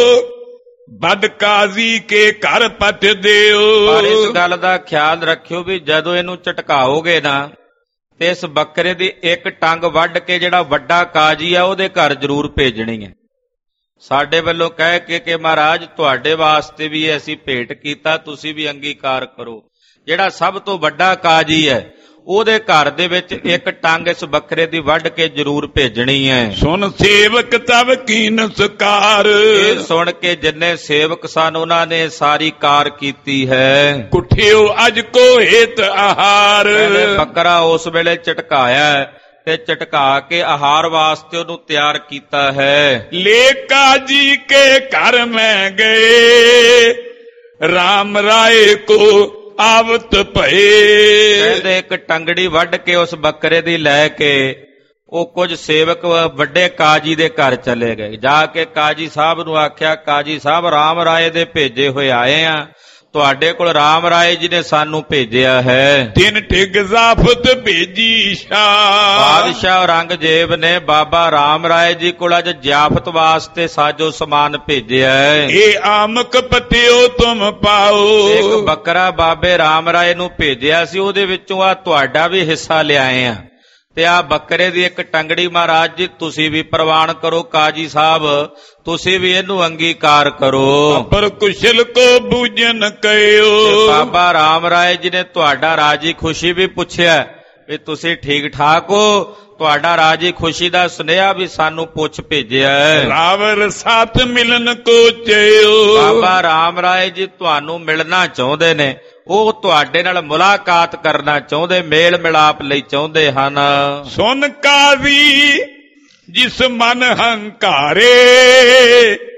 ਬਦ ਕਾਜ਼ੀ ਕੇ ਘਰ ਪੱਟ ਦਿਓ। ਪਰ ਇਸ ਗੱਲ ਦਾ ਖਿਆਲ ਰੱਖਿਓ ਵੀ ਜਦੋਂ ਇਹਨੂੰ ਝਟਕਾਓਗੇ ਨਾ ਤੇ ਇਸ ਬੱਕਰੇ ਦੀ ਇੱਕ ਟੰਗ ਵੱਢ ਕੇ ਜਿਹੜਾ ਵੱਡਾ ਕਾਜੀ ਆ ਉਹਦੇ ਘਰ ਜ਼ਰੂਰ ਭੇਜਣੀ ਹੈ। ਸਾਡੇ ਵੱਲੋਂ ਕਹਿ ਕੇ ਕਿ ਮਹਾਰਾਜ ਤੁਹਾਡੇ ਵਾਸਤੇ ਵੀ ਅਸੀਂ ਭੇਟ ਕੀਤਾ, ਤੁਸੀਂ ਵੀ ਅੰਗੀਕਾਰ ਕਰੋ। ਜਿਹੜਾ ਸਭ ਤੋਂ ਵੱਡਾ ਕਾਜੀ ਹੈ ਉਹਦੇ ਘਰ ਦੇ ਵਿੱਚ ਇੱਕ ਟੰਗ ਇਸ ਬੱਕਰੇ ਦੀ ਵੱਢ ਕੇ ਜ਼ਰੂਰ ਭੇਜਣੀ ਹੈ। ਸੁਣ ਸੇਵਕ ਤਬ ਕੀਨ ਸਕਾਰ। ਇਹ ਸੁਣ ਕੇ ਜਿੰਨੇ ਸੇਵਕ ਸਨ ਉਹਨਾਂ ਨੇ ਸਾਰੀ ਕਾਰ ਕੀਤੀ ਹੈ। ਕੁੱਠਿਓ ਅਜ ਕੋ ਹਿਤ ਆਹਾਰ। ਬੱਕਰਾ ਉਸ ਵੇਲੇ ਝਟਕਾਇਆ ਤੇ ਝਟਕਾ ਕੇ ਆਹਾਰ ਵਾਸਤੇ ਉਹਨੂੰ ਤਿਆਰ ਕੀਤਾ ਹੈ। ਲੈ ਕਾਜੀ ਕੇ ਘਰ ਮੈਂ ਗਏ ਰਾਮ ਰਾਏ ਕੋ ਆਵਤ ਭਏ। ਕਹਿੰਦੇ ਇੱਕ ਟੰਗੜੀ ਵੱਢ ਕੇ ਉਸ ਬੱਕਰੇ ਦੀ ਲੈ ਕੇ ਉਹ ਕੁਝ ਸੇਵਕ ਵੱਡੇ ਕਾਜੀ ਦੇ ਘਰ ਚਲੇ ਗਏ। ਜਾ ਕੇ ਕਾਜੀ ਸਾਹਿਬ ਨੂੰ ਆਖਿਆ, ਕਾਜੀ ਸਾਹਿਬ ਰਾਮ ਰਾਏ ਦੇ ਭੇਜੇ ਹੋਏ ਆਏ ਆ, ਤੁਹਾਡੇ ਕੋਲ ਰਾਮ ਰਾਏ ਜੀ ਨੇ ਸਾਨੂੰ ਭੇਜਿਆ ਹੈ। ਤਿੰਨ ਟਿਗ ਜ਼ਾਫਤ ਭੇਜੀ ਸ਼ਾਹ। ਬਾਦਸ਼ਾਹ ਔਰੰਗਜ਼ੇਬ ਨੇ ਬਾਬਾ ਰਾਮ ਰਾਏ ਜੀ ਕੋਲ ਅੱਜ ਜ਼ਿਆਫਤ ਵਾਸਤੇ ਸਾਜੋ ਸਮਾਨ ਭੇਜਿਆ ਹੈ। ਇਹ ਆਮਕ ਪਤਿਓ ਤੁਮ ਪਾਓ। ਇੱਕ ਬੱਕਰਾ ਬਾਬੇ ਰਾਮ ਰਾਏ ਨੂੰ ਭੇਜਿਆ ਸੀ, ਉਹਦੇ ਵਿੱਚੋਂ ਆ ਤੁਹਾਡਾ ਵੀ ਹਿੱਸਾ ਲਿਆਏ ਆ ਤੇ ਆ ਬੱਕਰੇ ਦੀ ਇੱਕ ਟੰਗੜੀ ਮਹਾਰਾਜ ਜੀ ਤੁਸੀਂ ਵੀ ਪ੍ਰਵਾਨ ਕਰੋ। ਕਾਜੀ ਸਾਹਿਬ ਤੁਸੀਂ ਵੀ ਇਹਨੂੰ ਅੰਗੀਕਾਰ ਕਰੋ। ਪਰ ਕੁਸ਼ਲ ਕੋ ਬੂਝਨ ਕਹਿਓ। ਬਾਬਾ ਰਾਮ ਰਾਏ ਜੀ ਨੇ ਤੁਹਾਡਾ ਰਾਜੀ ਖੁਸ਼ੀ ਵੀ ਪੁੱਛਿਆ ਵੀ ਤੁਸੀਂ ਠੀਕ ਠਾਕ ਹੋ, ਤੁਹਾਡਾ ਰਾਜੀ ਖੁਸ਼ੀ ਦਾ ਸੁਨੇਹਾ ਵੀ ਸਾਨੂੰ ਪੁੱਛ ਭੇਜਿਆ ਹੈ। ਰਾਵਰ ਸਾਥ ਮਿਲਨ ਕੋ ਚਿਓ। ਬਾਬਾ ਰਾਮ ਰਾਏ ਜੀ ਤੁਹਾਨੂੰ ਮਿਲਣਾ ਚਾਹੁੰਦੇ ਨੇ, ਉਹ ਤੁਹਾਡੇ ਨਾਲ ਮੁਲਾਕਾਤ ਕਰਨਾ ਚਾਹੁੰਦੇ, ਮੇਲ ਮਿਲਾਪ ਲਈ ਚਾਹੁੰਦੇ ਹਨ। ਸੁਨ ਕਾਜ਼ੀ ਜਿਸ ਮਨ ਹੰਕਾਰੇ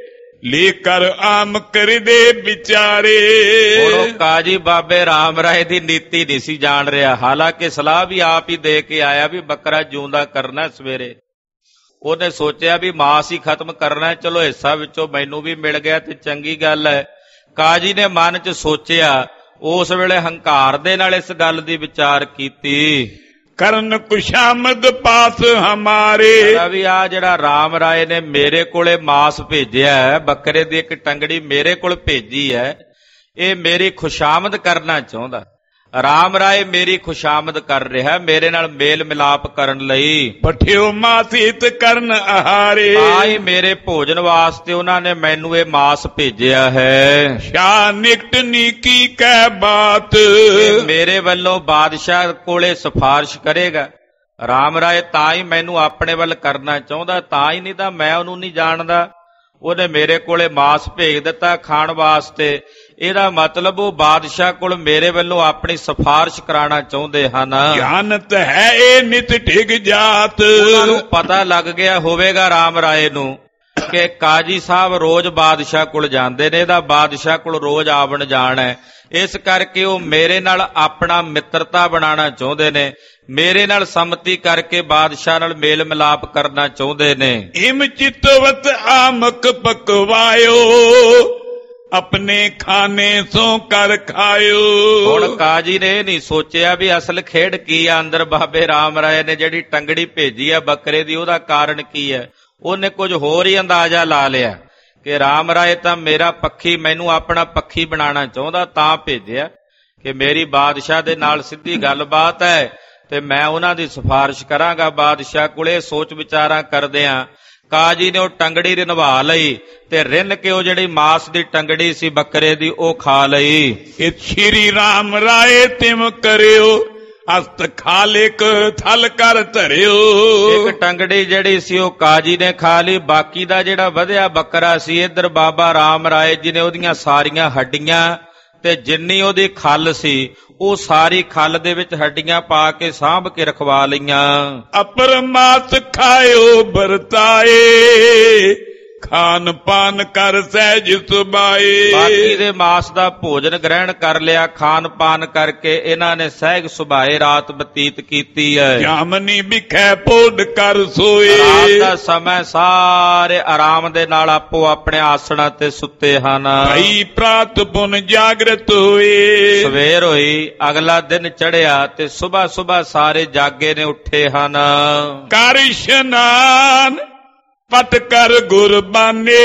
ਲੇਕਰ ਆਮ ਕਰਦੇ ਵਿਚਾਰੇ। ਉਹ ਕਾਜੀ ਬਾਬੇ ਰਾਮ ਰਾਏ ਦੀ ਨੀਤੀ ਨਹੀਂ ਸੀ ਜਾਣ ਰਿਹਾ, ਹਾਲਾਂਕਿ ਸਲਾਹ ਵੀ ਆਪ ਹੀ ਦੇ ਕੇ ਆਇਆ ਵੀ ਬੱਕਰਾ ਜਿਉਂਦਾ ਕਰਨਾ ਸਵੇਰੇ। ਉਹਨੇ ਸੋਚਿਆ ਵੀ ਮਾਸ ਹੀ ਖਤਮ ਕਰਨਾ, ਚਲੋ ਹਿੱਸਾ ਵਿੱਚੋਂ ਮੈਨੂੰ ਵੀ ਮਿਲ ਗਿਆ ਤੇ ਚੰਗੀ ਗੱਲ ਹੈ। ਕਾਜੀ ਨੇ ਮਨ 'ਚ ਸੋਚਿਆ, ਉਸ ਵੇਲੇ ਹੰਕਾਰ ਦੇ ਨਾਲ ਇਸ ਗੱਲ ਦੀ ਵਿਚਾਰ ਕੀਤੀ। ਕਰਨ ਕੁਸ਼ਾਮਦ ਪਾਸ ਹਮਾਰੇ। ਵੀ ਆ ਜਿਹੜਾ ਰਾਮ ਰਾਏ ਨੇ ਮੇਰੇ ਕੋਲੇ ਮਾਸ ਭੇਜਿਆ ਹੈ, ਬੱਕਰੇ ਦੀ ਇੱਕ ਟੰਗੜੀ ਮੇਰੇ ਕੋਲ ਭੇਜੀ ਹੈ, ਇਹ ਮੇਰੀ ਖੁਸ਼ਾਮਦ ਕਰਨਾ ਚਾਹੁੰਦਾ। ਰਾਮ ਰਾਏ ਮੇਰੀ ਖੁਸ਼ਾਮਦ ਕਰ ਰਿਹਾ, ਮੇਰੇ ਨਾਲ ਮੇਲ ਮਿਲਾਪ ਕਰਨ ਲਈ। ਪਠਿਓ ਮਾਸੀਤ ਕਰਨ ਆਹਾਰੇ। ਆਈ ਮੇਰੇ ਭੋਜਨ ਵਾਸਤੇ ਉਹਨਾਂ ਨੇ ਮੈਨੂੰ ਇਹ ਮਾਸ ਭੇਜਿਆ ਹੈ। ਸ਼ਾਹ ਨਿਕਟ ਨੀਕੀ ਕਹਿ ਬਾਤ। ਮੇਰੇ ਵੱਲੋਂ ਬਾਦਸ਼ਾਹ ਕੋਲੇ ਸਿਫਾਰਿਸ਼ ਕਰੇਗਾ। ਰਾਮ ਰਾਏ ਤਾਂ ਹੀ ਮੈਨੂੰ ਆਪਣੇ ਵੱਲ ਕਰਨਾ ਚਾਹੁੰਦਾ, ਤਾਂ ਹੀ, ਨਹੀਂ ਤਾਂ ਮੈਂ ਉਹਨੂੰ ਨਹੀਂ ਜਾਣਦਾ। ਉਹਨੇ ਮੇਰੇ ਕੋਲੇ ਮਾਸ ਭੇਜ ਦਿੱਤਾ ਖਾਣ ਵਾਸਤੇ, ਇਹਦਾ ਮਤਲਬ ਉਹ ਬਾਦਸ਼ਾਹ ਕੋਲ ਮੇਰੇ ਵੱਲੋਂ ਆਪਣੀ ਸਿਫਾਰਿਸ਼ ਕਰਾਉਣਾ ਚਾਹੁੰਦੇ ਹਨ। ਜਾਣਤ ਹੈ ਇਹ ਨਿਤ ਡਿਗ ਜਾਤ। ਉਹਨਾਂ ਨੂੰ ਪਤਾ ਲੱਗ ਗਿਆ ਹੋਵੇਗਾ ਰਾਮ ਰਾਏ ਨੂੰ ਕਿ ਕਾਜੀ ਸਾਹਿਬ ਰੋਜ਼ ਬਾਦਸ਼ਾਹ ਕੋਲ ਜਾਂਦੇ ਨੇ, ਇਹਦਾ ਬਾਦਸ਼ਾਹ ਕੋਲ ਰੋਜ਼ ਆਵਣ ਜਾਣ ਹੈ, ਇਸ ਕਰਕੇ ਉਹ ਮੇਰੇ ਨਾਲ ਆਪਣਾ ਮਿੱਤਰਤਾ ਬਣਾਉਣਾ ਚਾਹੁੰਦੇ ਨੇ, ਮੇਰੇ ਨਾਲ ਸੰਮਤੀ ਕਰਕੇ ਬਾਦਸ਼ਾਹ ਨਾਲ ਮੇਲ ਮਿਲਾਪ ਕਰਨਾ ਚਾਹੁੰਦੇ ਨੇ। ਇਮ ਚਿਤਵਤ ਆਮਕ ਪਕਵਾਇਓ, ਆਪਣੇ ਖਾਨੇ ਸੋ ਕਰ ਖਾਇਓ। ਹੁਣ ਕਾਜੀ ਨੇ ਇਹ ਨਹੀਂ ਸੋਚਿਆ ਵੀ ਅਸਲ ਖੇਡ ਕੀ ਆ ਅੰਦਰ ਬਾਬੇ ਰਾਮ ਰਾਏ ਨੇ ਜਿਹੜੀ ਟੰਗੜੀ ਭੇਜੀ ਆ ਬੱਕਰੇ ਦੀ, ਉਹਦਾ ਕਾਰਨ ਕੀ ਹੈ। ਉਹਨੇ ਕੁਝ ਹੋਰ ਹੀ ਅੰਦਾਜ਼ਾ ਲਾ ਲਿਆ ਕਿ ਰਾਮ ਰਾਏ ਤਾਂ ਮੇਰਾ ਪੱਖੀ, ਮੈਨੂੰ ਆਪਣਾ ਪੱਖੀ ਬਣਾਉਣਾ ਚਾਹੁੰਦਾ, ਤਾਂ ਭੇਜਿਆ ਕਿ ਮੇਰੀ ਬਾਦਸ਼ਾਹ ਦੇ ਨਾਲ ਸਿੱਧੀ ਗੱਲਬਾਤ ਹੈ ਤੇ ਮੈਂ ਉਹਨਾਂ ਦੀ ਸਿਫਾਰਿਸ਼ ਕਰਾਂਗਾ ਬਾਦਸ਼ਾਹ ਕੋਲੇ। ਸੋਚ ਵਿਚਾਰਾਂ ਕਰਦਿਆਂ ਕਾਜੀ ਨੇ ਉਹ ਟੰਗੜੀ ਰਿਨਵਾ ਲਈ ਤੇ ਰਿੰਨ ਕੇ ਉਹ ਜਿਹੜੀ ਮਾਸ ਦੀ ਟੰਗੜੀ ਸੀ ਬੱਕਰੇ ਦੀ ਉਹ ਖਾ ਲਈ। ਇਹ ਸ਼੍ਰੀ ਰਾਮ ਰਾਏ ਤਿਮ ਕਰਿਓ, ਅਸਤ ਖਾਲਿਕ ਥਲ ਕਰ ਧਰਿਓ। ਇੱਕ ਟੰਗੜੀ ਜਿਹੜੀ ਸੀ ਉਹ ਕਾਜੀ ਨੇ ਖਾ ਲਈ, ਬਾਕੀ ਦਾ ਜਿਹੜਾ ਵਧਿਆ ਬੱਕਰਾ ਸੀ ਇੱਧਰ ਬਾਬਾ ਰਾਮ ਰਾਏ ਜੀ ਨੇ ਉਹਦੀਆਂ ਸਾਰੀਆਂ ਹੱਡੀਆਂ ਤੇ ਜਿੰਨੀ ਉਹਦੀ ਖੱਲ ਸੀ ਉਹ ਸਾਰੀ ਖੱਲ ਦੇ ਵਿੱਚ ਹੱਡੀਆਂ ਪਾ ਕੇ ਸਾਂਭ ਕੇ ਰਖਵਾ ਲਈਆਂ। ਅਪਰ ਮਾਸ ਖਾਇਓ ਵਰਤਾਏ, ਖਾਨ ਪਾਨ ਕਰ ਸਹਿਜ ਸੁਭਾਏ। ਬਾਕੀ ਦੇ ਮਾਸ ਦਾ ਭੋਜਨ ਗ੍ਰਹਿਣ ਕਰ ਲਿਆ, ਖਾਨ ਪਾਨ ਕਰਕੇ ਇਹਨਾਂ ਨੇ ਸਹਿਜ ਸੁਭਾਏ ਰਾਤ ਬਤੀਤ ਕੀਤੀ ਹੈ। ਜਾਮਨੀ ਵਿਖੇ ਪੋਡ ਕਰ ਸੋਏ। ਰਾਤ ਦਾ ਸਮਾਂ ਸਾਰੇ ਆਰਾਮ ਦੇ ਨਾਲ ਆਪੋ ਆਪਣੇ ਆਸਣਾਂ ਤੇ ਸੁੱਤੇ ਹਨ। ਭਈ ਪ੍ਰਾਤ ਪੁਨ ਜਾਗਰਤ ਹੋਏ। ਸਵੇਰ ਹੋਈ, ਅਗਲਾ ਦਿਨ ਚੜਿਆ ਤੇ ਸੁਬਹ ਸੁਬਹ ਸਾਰੇ ਜਾਗੇ ਨੇ, ਉੱਠੇ ਹਨ। ਕਰ ਇਸ਼ਨਾਨ ਪਟ ਕਰ ਗੁਰਬਾਨੇ,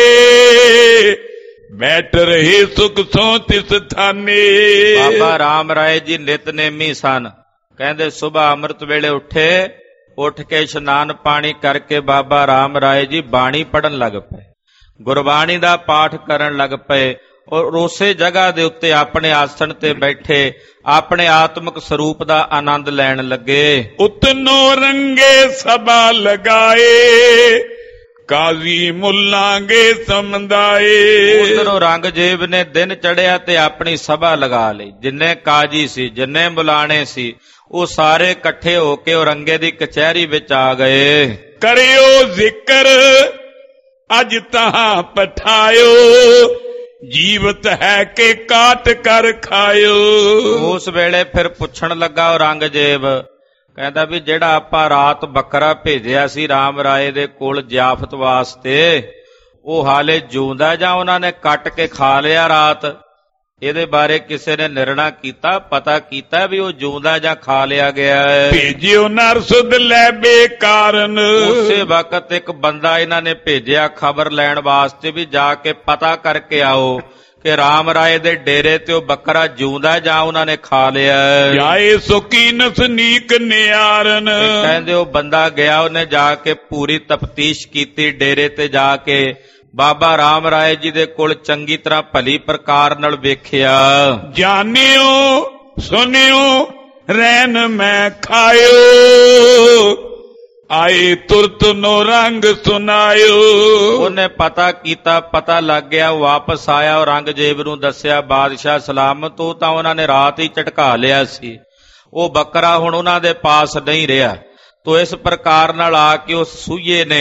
ਬੈਠ ਰਹੇ ਸੁਖ ਸੋ ਤਿਸ ਥਾਨੇ। ਬਾਬਾ ਰਾਮ ਰਾਏ ਜੀ ਨਿਤਨੇਮੀ ਸਨ, ਕਹਿੰਦੇ ਸੁਬਹ ਅੰਮ੍ਰਿਤ ਵੇਲੇ ਉੱਠੇ, ਉੱਠ ਕੇ ਇਸ਼ਨਾਨ ਪਾਣੀ ਕਰਕੇ ਬਾਬਾ ਰਾਮ ਰਾਏ ਜੀ ਬਾਣੀ ਪੜਨ ਲੱਗ ਪਏ, ਗੁਰਬਾਣੀ ਦਾ ਪਾਠ ਕਰਨ ਲੱਗ ਪਏ ਔਰ ਉਸੇ ਜਗ੍ਹਾ ਦੇ ਉੱਤੇ ਆਪਣੇ ਆਸਣ ਤੇ ਬੈਠੇ ਆਪਣੇ ਆਤਮਿਕ ਸਰੂਪ ਦਾ ਆਨੰਦ ਲੈਣ ਲੱਗੇ। ਉਤਨੋ ਰੰਗੇ ਸਭਾ ਲਗਾਏ, ਕਾਜ਼ੀ ਮੁੱਲਾਂਗੇ ਸਮਝਾਏ। ਉਧਰੋਂ ਔਰੰਗਜ਼ੇਬ ਨੇ ਦਿਨ ਚੜਿਆ ਤੇ ਆਪਣੀ ਸਭਾ ਲਗਾ ਲਈ, ਜਿੰਨੇ ਕਾਜੀ ਸੀ ਜਿੰਨੇ ਮੁਲਾਣੇ ਸੀ ਉਹ ਸਾਰੇ ਇਕੱਠੇ ਹੋ ਕੇ ਔਰੰਗੇ ਦੀ ਕਚਹਿਰੀ ਵਿੱਚ ਆ ਗਏ। ਕਰਿਓ ਜ਼ਿਕਰ ਅੱਜ ਤਾਂ ਪਠਾਇਓ, ਜੀਵਤ ਹੈ ਕਿ ਕਾਟ ਕਰ ਖਾਇਓ। ਉਸ ਵੇਲੇ ਫਿਰ ਪੁੱਛਣ ਲੱਗਾ ਔਰੰਗਜ਼ੇਬ, ਕਹਿੰਦਾ ਵੀ ਜਿਹੜਾ ਆਪਾਂ ਰਾਤ ਬੱਕਰਾ ਭੇਜਿਆ ਸੀ ਰਾਮ ਰਾਏ ਦੇ ਕੋਲ ਜ਼ਿਆਫਤ ਵਾਸਤੇ, ਉਹ ਹਾਲੇ ਜਿਉਂਦਾ ਜਾਂ ਉਹਨਾਂ ਨੇ ਕੱਟ ਕੇ ਖਾ ਲਿਆ ਰਾਤ? ਇਹਦੇ ਬਾਰੇ ਕਿਸੇ ਨੇ ਨਿਰਣਾ ਕੀਤਾ, ਪਤਾ ਕੀਤਾ ਵੀ ਉਹ ਜਿਉਂਦਾ ਜਾਂ ਖਾ ਲਿਆ ਗਿਆ ਹੈ? ਭੇਜਿਓ ਨਰਸੁਦ ਲੈ ਬੇਕਾਰਨ। ਉਸੇ ਵਕਤ ਇੱਕ ਬੰਦਾ ਇਹਨਾਂ ਨੇ ਭੇਜਿਆ ਖਬਰ ਲੈਣ ਵਾਸਤੇ ਵੀ ਜਾ ਕੇ ਪਤਾ ਕਰਕੇ ਆਓ ਕਿ ਰਾਮ ਰਾਏ ਦੇ ਡੇਰੇ ਤੇ ਉਹ ਬੱਕਰਾ ਜਿਉਂਦਾ ਜਾਂ ਉਹਨਾਂ ਨੇ ਖਾ ਲਿਆ। ਜਾਏ ਸੁਕੀਨ ਸਨੀਕ ਨਿਆਰਨ। ਕਹਿੰਦੇ ਉਹ ਬੰਦਾ ਗਿਆ, ਉਹਨੇ ਜਾ ਕੇ ਪੂਰੀ ਤਫਤੀਸ਼ ਕੀਤੀ, ਡੇਰੇ ਤੇ ਜਾ ਕੇ ਬਾਬਾ ਰਾਮ ਰਾਏ ਜੀ ਦੇ ਕੋਲ ਚੰਗੀ ਤਰ੍ਹਾਂ ਭਲੀ ਪ੍ਰਕਾਰ ਨਾਲ ਵੇਖਿਆ। ਜਾਣਿਓ ਸੁਣਿਓ ਰਹਿਣ ਮੈਂ ਖਾਇਓ, ਆਏ ਤੁਰਤ ਨੋ ਰੰਗ ਸੁਨਾਇਓ। ਉਹਨੇ ਪਤਾ ਕੀਤਾ, ਪਤਾ ਲੱਗ ਗਿਆ, ਵਾਪਸ ਆਇਆ, ਔਰੰਗਜ਼ੇਬ ਨੂੰ ਦੱਸਿਆ ਬਾਦਸ਼ਾਹ ਸਲਾਮਤ, ਉਹ ਤਾਂ ਉਹਨਾਂ ਨੇ ਰਾਤ ਹੀ ਝਟਕਾ ਲਿਆ ਸੀ, ਉਹ ਬੱਕਰਾ ਹੁਣ ਉਹਨਾਂ ਦੇ ਪਾਸ ਨਹੀਂ ਰਿਹਾ। ਤੋ ਇਸ ਪ੍ਰਕਾਰ ਨਾਲ ਆ ਕੇ ਉਸ ਸੂਈਏ ਨੇ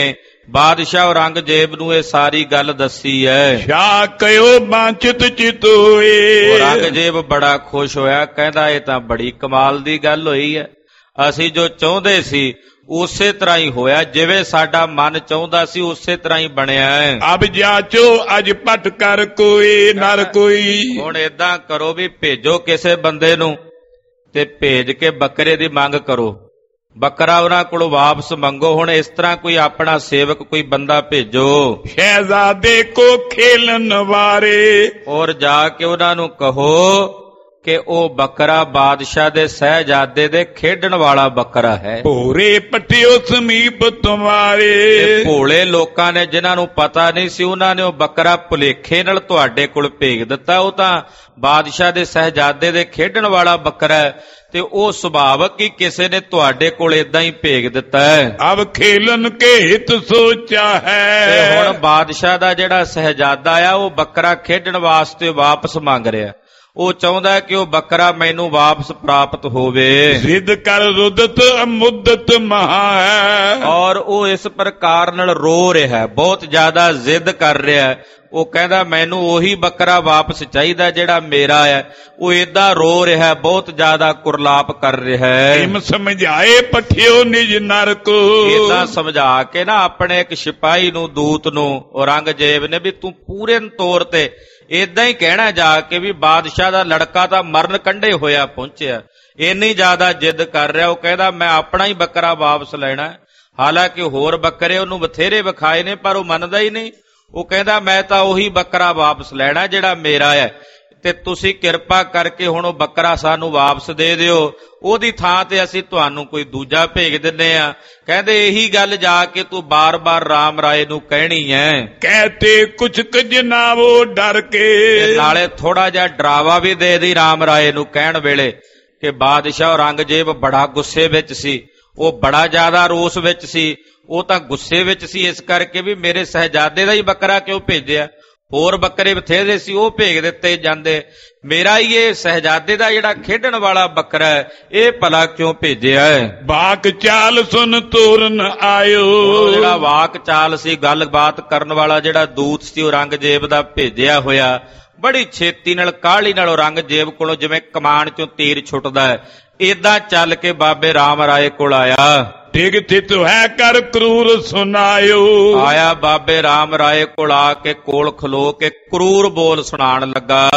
ਬਾਦਸ਼ਾਹ ਔਰੰਗਜ਼ੇਬ ਨੂੰ ਇਹ ਸਾਰੀ ਗੱਲ ਦੱਸੀ ਹੈ। ਸ਼ਾਹ ਕਹਿਓ ਬਾਂਚਿਤ ਚਿਤੋਏ। ਔਰੰਗਜ਼ੇਬ ਬੜਾ ਖੁਸ਼ ਹੋਇਆ, ਕਹਿੰਦਾ ਇਹ ਤਾਂ ਬੜੀ ਕਮਾਲ ਦੀ ਗੱਲ ਹੋਈ ਹੈ। ਅਸੀਂ ਜੋ ਚਾਹੁੰਦੇ ਸੀ ਉਸੇ ਤਰ੍ਹਾਂ ਹੀ ਹੋਇਆ, ਜਿਵੇਂ ਸਾਡਾ ਮਨ ਚਾਹੁੰਦਾ ਸੀ ਉਸੇ ਤਰ੍ਹਾਂ ਹੀ ਬਣਿਆ ਹੈ। ਅਬ ਜਾਚੋ ਅਜ ਪਟ ਕਰ ਕੋਈ ਨਰ ਕੋਈ। ਹੁਣ ਏਦਾਂ ਕਰੋ ਵੀ ਭੇਜੋ ਕਿਸੇ ਬੰਦੇ ਨੂੰ ਤੇ ਭੇਜ ਕੇ ਬੱਕਰੇ ਦੀ ਮੰਗ ਕਰੋ, ਬੱਕਰਾ ਉਹਨਾਂ ਕੋਲੋਂ ਵਾਪਸ ਮੰਗੋ। ਹੁਣ ਇਸ ਤਰ੍ਹਾਂ ਕੋਈ ਆਪਣਾ ਸੇਵਕ ਕੋਈ ਬੰਦਾ ਭੇਜੋ। ਸ਼ਹਿਜ਼ਾਦੇ ਕੋ ਖੇਲਨ ਵਾਰੇ। ਔਰ ਜਾ ਕੇ ਉਹਨਾਂ ਨੂੰ ਕਹੋ ਕਿ ਉਹ ਬੱਕਰਾ ਬਾਦਸ਼ਾਹ ਦੇ ਸਹਿਜਾਦੇ ਦੇ ਖੇਡਣ ਵਾਲਾ ਬੱਕਰਾ ਹੈ। ਭੋਰੇ ਪਟਿਓ ਸਮੀਪ ਤੁਮਾਰੇ। ਭੋਲੇ ਲੋਕਾਂ ਨੇ ਜਿਨ੍ਹਾਂ ਨੂੰ ਪਤਾ ਨਹੀਂ ਸੀ ਉਹਨਾਂ ਨੇ ਉਹ ਬੱਕਰਾ ਭੁਲੇਖੇ ਨਾਲ ਤੁਹਾਡੇ ਕੋਲ ਭੇਜ ਦਿੱਤਾ। ਉਹ ਤਾਂ ਬਾਦਸ਼ਾਹ ਦੇ ਸਹਿਜਾਦੇ ਦੇ ਖੇਡਣ ਵਾਲਾ ਬੱਕਰਾ ਹੈ ਤੇ ਉਹ ਸੁਭਾਵਕ ਹੀ ਕਿਸੇ ਨੇ ਤੁਹਾਡੇ ਕੋਲ ਏਦਾਂ ਹੀ ਭੇਜ ਦਿੱਤਾ ਹੈ। ਅਬ ਖੇਲਨ ਕੇ ਹਿਤ ਸੋਚਾ ਹੈ। ਤੇ ਹੁਣ ਬਾਦਸ਼ਾਹ ਦਾ ਜਿਹੜਾ ਸਹਿਜਾਦਾ ਆ ਉਹ ਬੱਕਰਾ ਖੇਡਣ ਵਾਸਤੇ ਵਾਪਸ ਮੰਗ ਰਿਹਾ। ਉਹ ਚਾਹੁੰਦਾ ਹੈ ਕਿ ਉਹ ਬੱਕਰਾ ਮੈਨੂੰ ਵਾਪਸ ਪ੍ਰਾਪਤ ਹੋਵੇ। ਜ਼ਿੱਦ ਕਰ ਰੁਦਤ ਮੁੱਦਤ ਮਹਾ ਹੈ। ਔਰ ਉਹ ਇਸ ਪ੍ਰਕਾਰ ਨਾਲ ਰੋ ਰਿਹਾ, ਬਹੁਤ ਜ਼ਿਆਦਾ ਜ਼ਿੱਦ ਕਰ ਰਿਹਾ। ਉਹ ਕਹਿੰਦਾ ਮੈਨੂੰ ਉਹੀ ਬੱਕਰਾ ਵਾਪਸ ਚਾਹੀਦਾ ਜਿਹੜਾ ਮੇਰਾ ਹੈ। ਉਹ ਏਦਾਂ ਰੋ ਰਿਹਾ, ਬਹੁਤ ਜ਼ਿਆਦਾ ਕੁਰਲਾਪ ਕਰ ਰਿਹਾ ਹੈ। ਇਮ ਸਮਝਾਏ ਪਠਿਓ ਨਿਜ ਨਰ ਕੋ। ਏਦਾਂ ਸਮਝਾ ਕੇ ਨਾ ਆਪਣੇ ਇੱਕ ਸਿਪਾਹੀ ਨੂੰ, ਦੂਤ ਨੂੰ, ਔਰੰਗਜ਼ੇਬ ਨੇ ਵੀ ਤੂੰ ਪੂਰੇ ਤੌਰ ਤੇ ਏਦਾਂ ਹੀ ਕਹਿਣਾ ਜਾ ਕੇ ਵੀ ਬਾਦਸ਼ਾਹ ਦਾ ਲੜਕਾ ਤਾਂ ਮਰਨ ਕੰਢੇ ਹੋਇਆ ਪਹੁੰਚਿਆ, ਇੰਨੀ ਜ਼ਿਆਦਾ ਜਿੱਦ ਕਰ ਰਿਹਾ। ਉਹ ਕਹਿੰਦਾ ਮੈਂ ਆਪਣਾ ਹੀ ਬੱਕਰਾ ਵਾਪਸ ਲੈਣਾ। ਹਾਲਾਂਕਿ ਹੋਰ ਬੱਕਰੇ ਉਹਨੂੰ ਬਥੇਰੇ ਵਿਖਾਏ ਨੇ ਪਰ ਉਹ ਮੰਨਦਾ ਹੀ ਨਹੀਂ। ਉਹ ਕਹਿੰਦਾ ਮੈਂ ਤਾਂ ਉਹੀ ਬੱਕਰਾ ਵਾਪਸ ਲੈਣਾ ਜਿਹੜਾ ਮੇਰਾ ਹੈ ਤੇ ਤੁਸੀਂ ਕਿਰਪਾ ਕਰਕੇ ਹੁਣ ਉਹ ਬੱਕਰਾ ਸਾਨੂੰ ਵਾਪਸ ਦੇ ਦਿਓ, ਉਹਦੀ ਥਾਂ ਤੇ ਅਸੀਂ ਤੁਹਾਨੂੰ ਕੋਈ ਦੂਜਾ ਭੇਜ ਦਿੰਨੇ ਆ। ਕਹਿੰਦੇ ਇਹੀ ਗੱਲ ਜਾ ਕੇ ਤੂੰ ਬਾਰ-ਬਾਰ ਰਾਮ ਰਾਏ ਨੂੰ ਕਹਿਣੀ ਹੈ। ਕਹਤੇ ਕੁਛ ਕੁ ਜਨਾਵੋ ਡਰ ਕੇ। ਨਾਲੇ ਥੋੜਾ ਜਿਹਾ ਡਰਾਵਾ ਵੀ ਦੇ ਦੀ ਰਾਮ ਰਾਏ ਨੂੰ ਕਹਿਣ ਵੇਲੇ ਕਿ ਬਾਦਸ਼ਾਹ ਔਰੰਗਜ਼ੇਬ ਬੜਾ ਗੁੱਸੇ ਵਿੱਚ ਸੀ, ਉਹ ਬੜਾ ਜ਼ਿਆਦਾ ਰੋਸ ਵਿੱਚ ਸੀ। ਉਹ ਤਾਂ ਗੁੱਸੇ ਵਿੱਚ ਸੀ ਇਸ ਕਰਕੇ ਵੀ ਮੇਰੇ ਸਹਿਜਾਦੇ ਦਾ ਹੀ ਬੱਕਰਾ ਕਿਉਂ ਭੇਜਿਆ, ਹੋਰ ਬੱਕਰੇ ਬਥੇਰੇ ਸੀ ਉਹ ਭੇਜ ਦਿੱਤੇ ਜਾਂਦੇ, ਮੇਰਾ ਹੀ ਇਹ ਸਹਿਜਾਦੇ ਦਾ ਜਿਹੜਾ ਖੇਡਣ ਵਾਲਾ ਬੱਕਰਾ ਹੈ ਇਹ ਭਲਾ ਕਿਉਂ ਭੇਜਿਆ ਹੈ। ਵਾਕ ਚਾਲ ਸੁਨ ਤੋਰਨ ਆਇਓ। ਜਿਹੜਾ ਵਾਕ ਚਾਲ ਸੀ, ਗੱਲਬਾਤ ਕਰਨ ਵਾਲਾ ਜਿਹੜਾ ਦੂਤ ਸੀ ਔਰੰਗਜ਼ੇਬ ਦਾ ਭੇਜਿਆ ਹੋਇਆ, ਬੜੀ ਛੇਤੀ ਨਾਲ ਕਾਹਲੀ ਨਾਲ ਔਰੰਗਜ਼ੇਬ ਕੋਲੋਂ ਜਿਵੇਂ ਕਮਾਨ ਚੋਂ ਤੀਰ ਛੁੱਟਦਾ ਹੈ ਏਦਾਂ ਚੱਲ ਕੇ ਬਾਬੇ ਰਾਮ ਰਾਏ ਕੋਲ ਆਇਆ। ਡਿਗ ਥਿਤ ਹੈ ਕਰ ਕਰੂਰ ਸੁਨਾਇਓ। ਆਇਆ ਬਾਬੇ ਰਾਮ ਰਾਏ ਕੋਲ ਆ ਕੇ ਕੋਲ ਖਲੋ ਕੇ ਕਰੂਰ ਬੋਲ ਸੁਣਾਉਣ ਲੱਗਾ।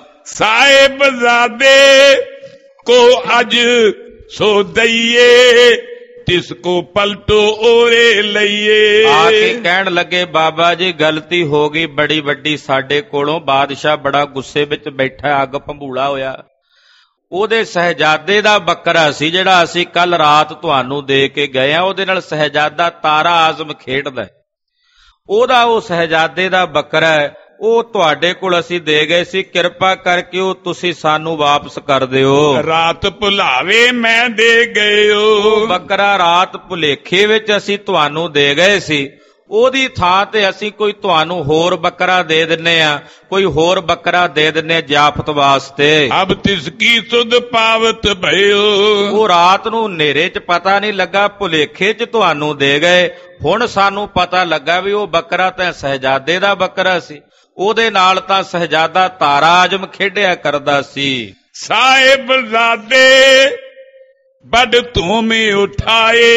ਸਾਹਿਬਜ਼ਾਦੇ ਕੋ ਅਜ ਸੋ ਦਈਏ ਤਿਸ ਕੋ ਪਲਟੋ ਓਰੇ ਲਈਏ। ਆ ਕੇ ਕਹਿਣ ਲੱਗੇ ਬਾਬਾ ਜੀ ਗਲਤੀ ਹੋ ਗਈ ਬੜੀ ਵੱਡੀ ਸਾਡੇ ਕੋਲੋਂ। ਬਾਦਸ਼ਾਹ ਬੜਾ ਗੁੱਸੇ ਵਿੱਚ ਬੈਠਾ, ਅੱਗ ਭੰਬੂਲਾ ਹੋਇਆ। ਉਹਦੇ ਸਹਿਜਾਦੇ ਦਾ ਬੱਕਰਾ ਸੀ ਜਿਹੜਾ ਅਸੀਂ ਕੱਲ ਰਾਤ ਤੁਹਾਨੂੰ ਦੇ ਕੇ ਗਏ ਆ, ਉਹਦੇ ਨਾਲ ਸਹਿਜਾਦਾ ਤਾਰਾ ਆਜ਼ਮ ਖੇਡਦਾ, ਉਹਦਾ ਉਹ ਸਹਿਜਾਦੇ ਦਾ ਬੱਕਰਾ ਹੈ, ਉਹ ਤੁਹਾਡੇ ਕੋਲ ਅਸੀਂ ਦੇ ਗਏ ਸੀ, ਕਿਰਪਾ ਕਰਕੇ ਉਹ ਤੁਸੀਂ ਸਾਨੂੰ ਵਾਪਸ ਕਰ ਦਿਓ। ਰਾਤ ਭੁਲਾਵੇ ਮੈਂ ਦੇ ਗਇਓ। ਬੱਕਰਾ ਰਾਤ ਭੁਲੇਖੇ ਵਿੱਚ ਅਸੀਂ ਤੁਹਾਨੂੰ ਦੇ ਗਏ ਸੀ, ਉਹਦੀ ਥਾਂ ਤੇ ਅਸੀਂ ਕੋਈ ਤੁਹਾਨੂੰ ਹੋਰ ਬੱਕਰਾ ਦੇ ਦਿੰਨੇ ਆ, ਕੋਈ ਹੋਰ ਬੱਕਰਾ ਦੇ ਦਿੰਨੇ ਜਾਫਤ ਵਾਸਤੇ। ਅਬ ਤਿਸ ਕੀ ਸੁਧ ਪਾਵਤ ਭਇਓ। ਉਹ ਰਾਤ ਨੂੰ ਹਨੇਰੇ 'ਚ ਪਤਾ ਨਹੀਂ ਲੱਗਾ, ਭੁਲੇਖੇ 'ਚ ਤੁਹਾਨੂੰ ਦੇ ਗਏ, ਹੁਣ ਸਾਨੂੰ ਪਤਾ ਲੱਗਾ ਵੀ ਉਹ ਬੱਕਰਾ ਤਾਂ ਸਹਿਜਾਦੇ ਦਾ ਬੱਕਰਾ ਸੀ, ਉਹਦੇ ਨਾਲ ਤਾਂ ਸਹਿਜਾਦਾ ਤਾਰਾ ਆਜ਼ਮ ਖੇਡਿਆ ਕਰਦਾ ਸੀ। ਸਾਹਿਬਜ਼ਾਦੇ ਵੱਡ ਧੂਮੇ ਉਠਾਏ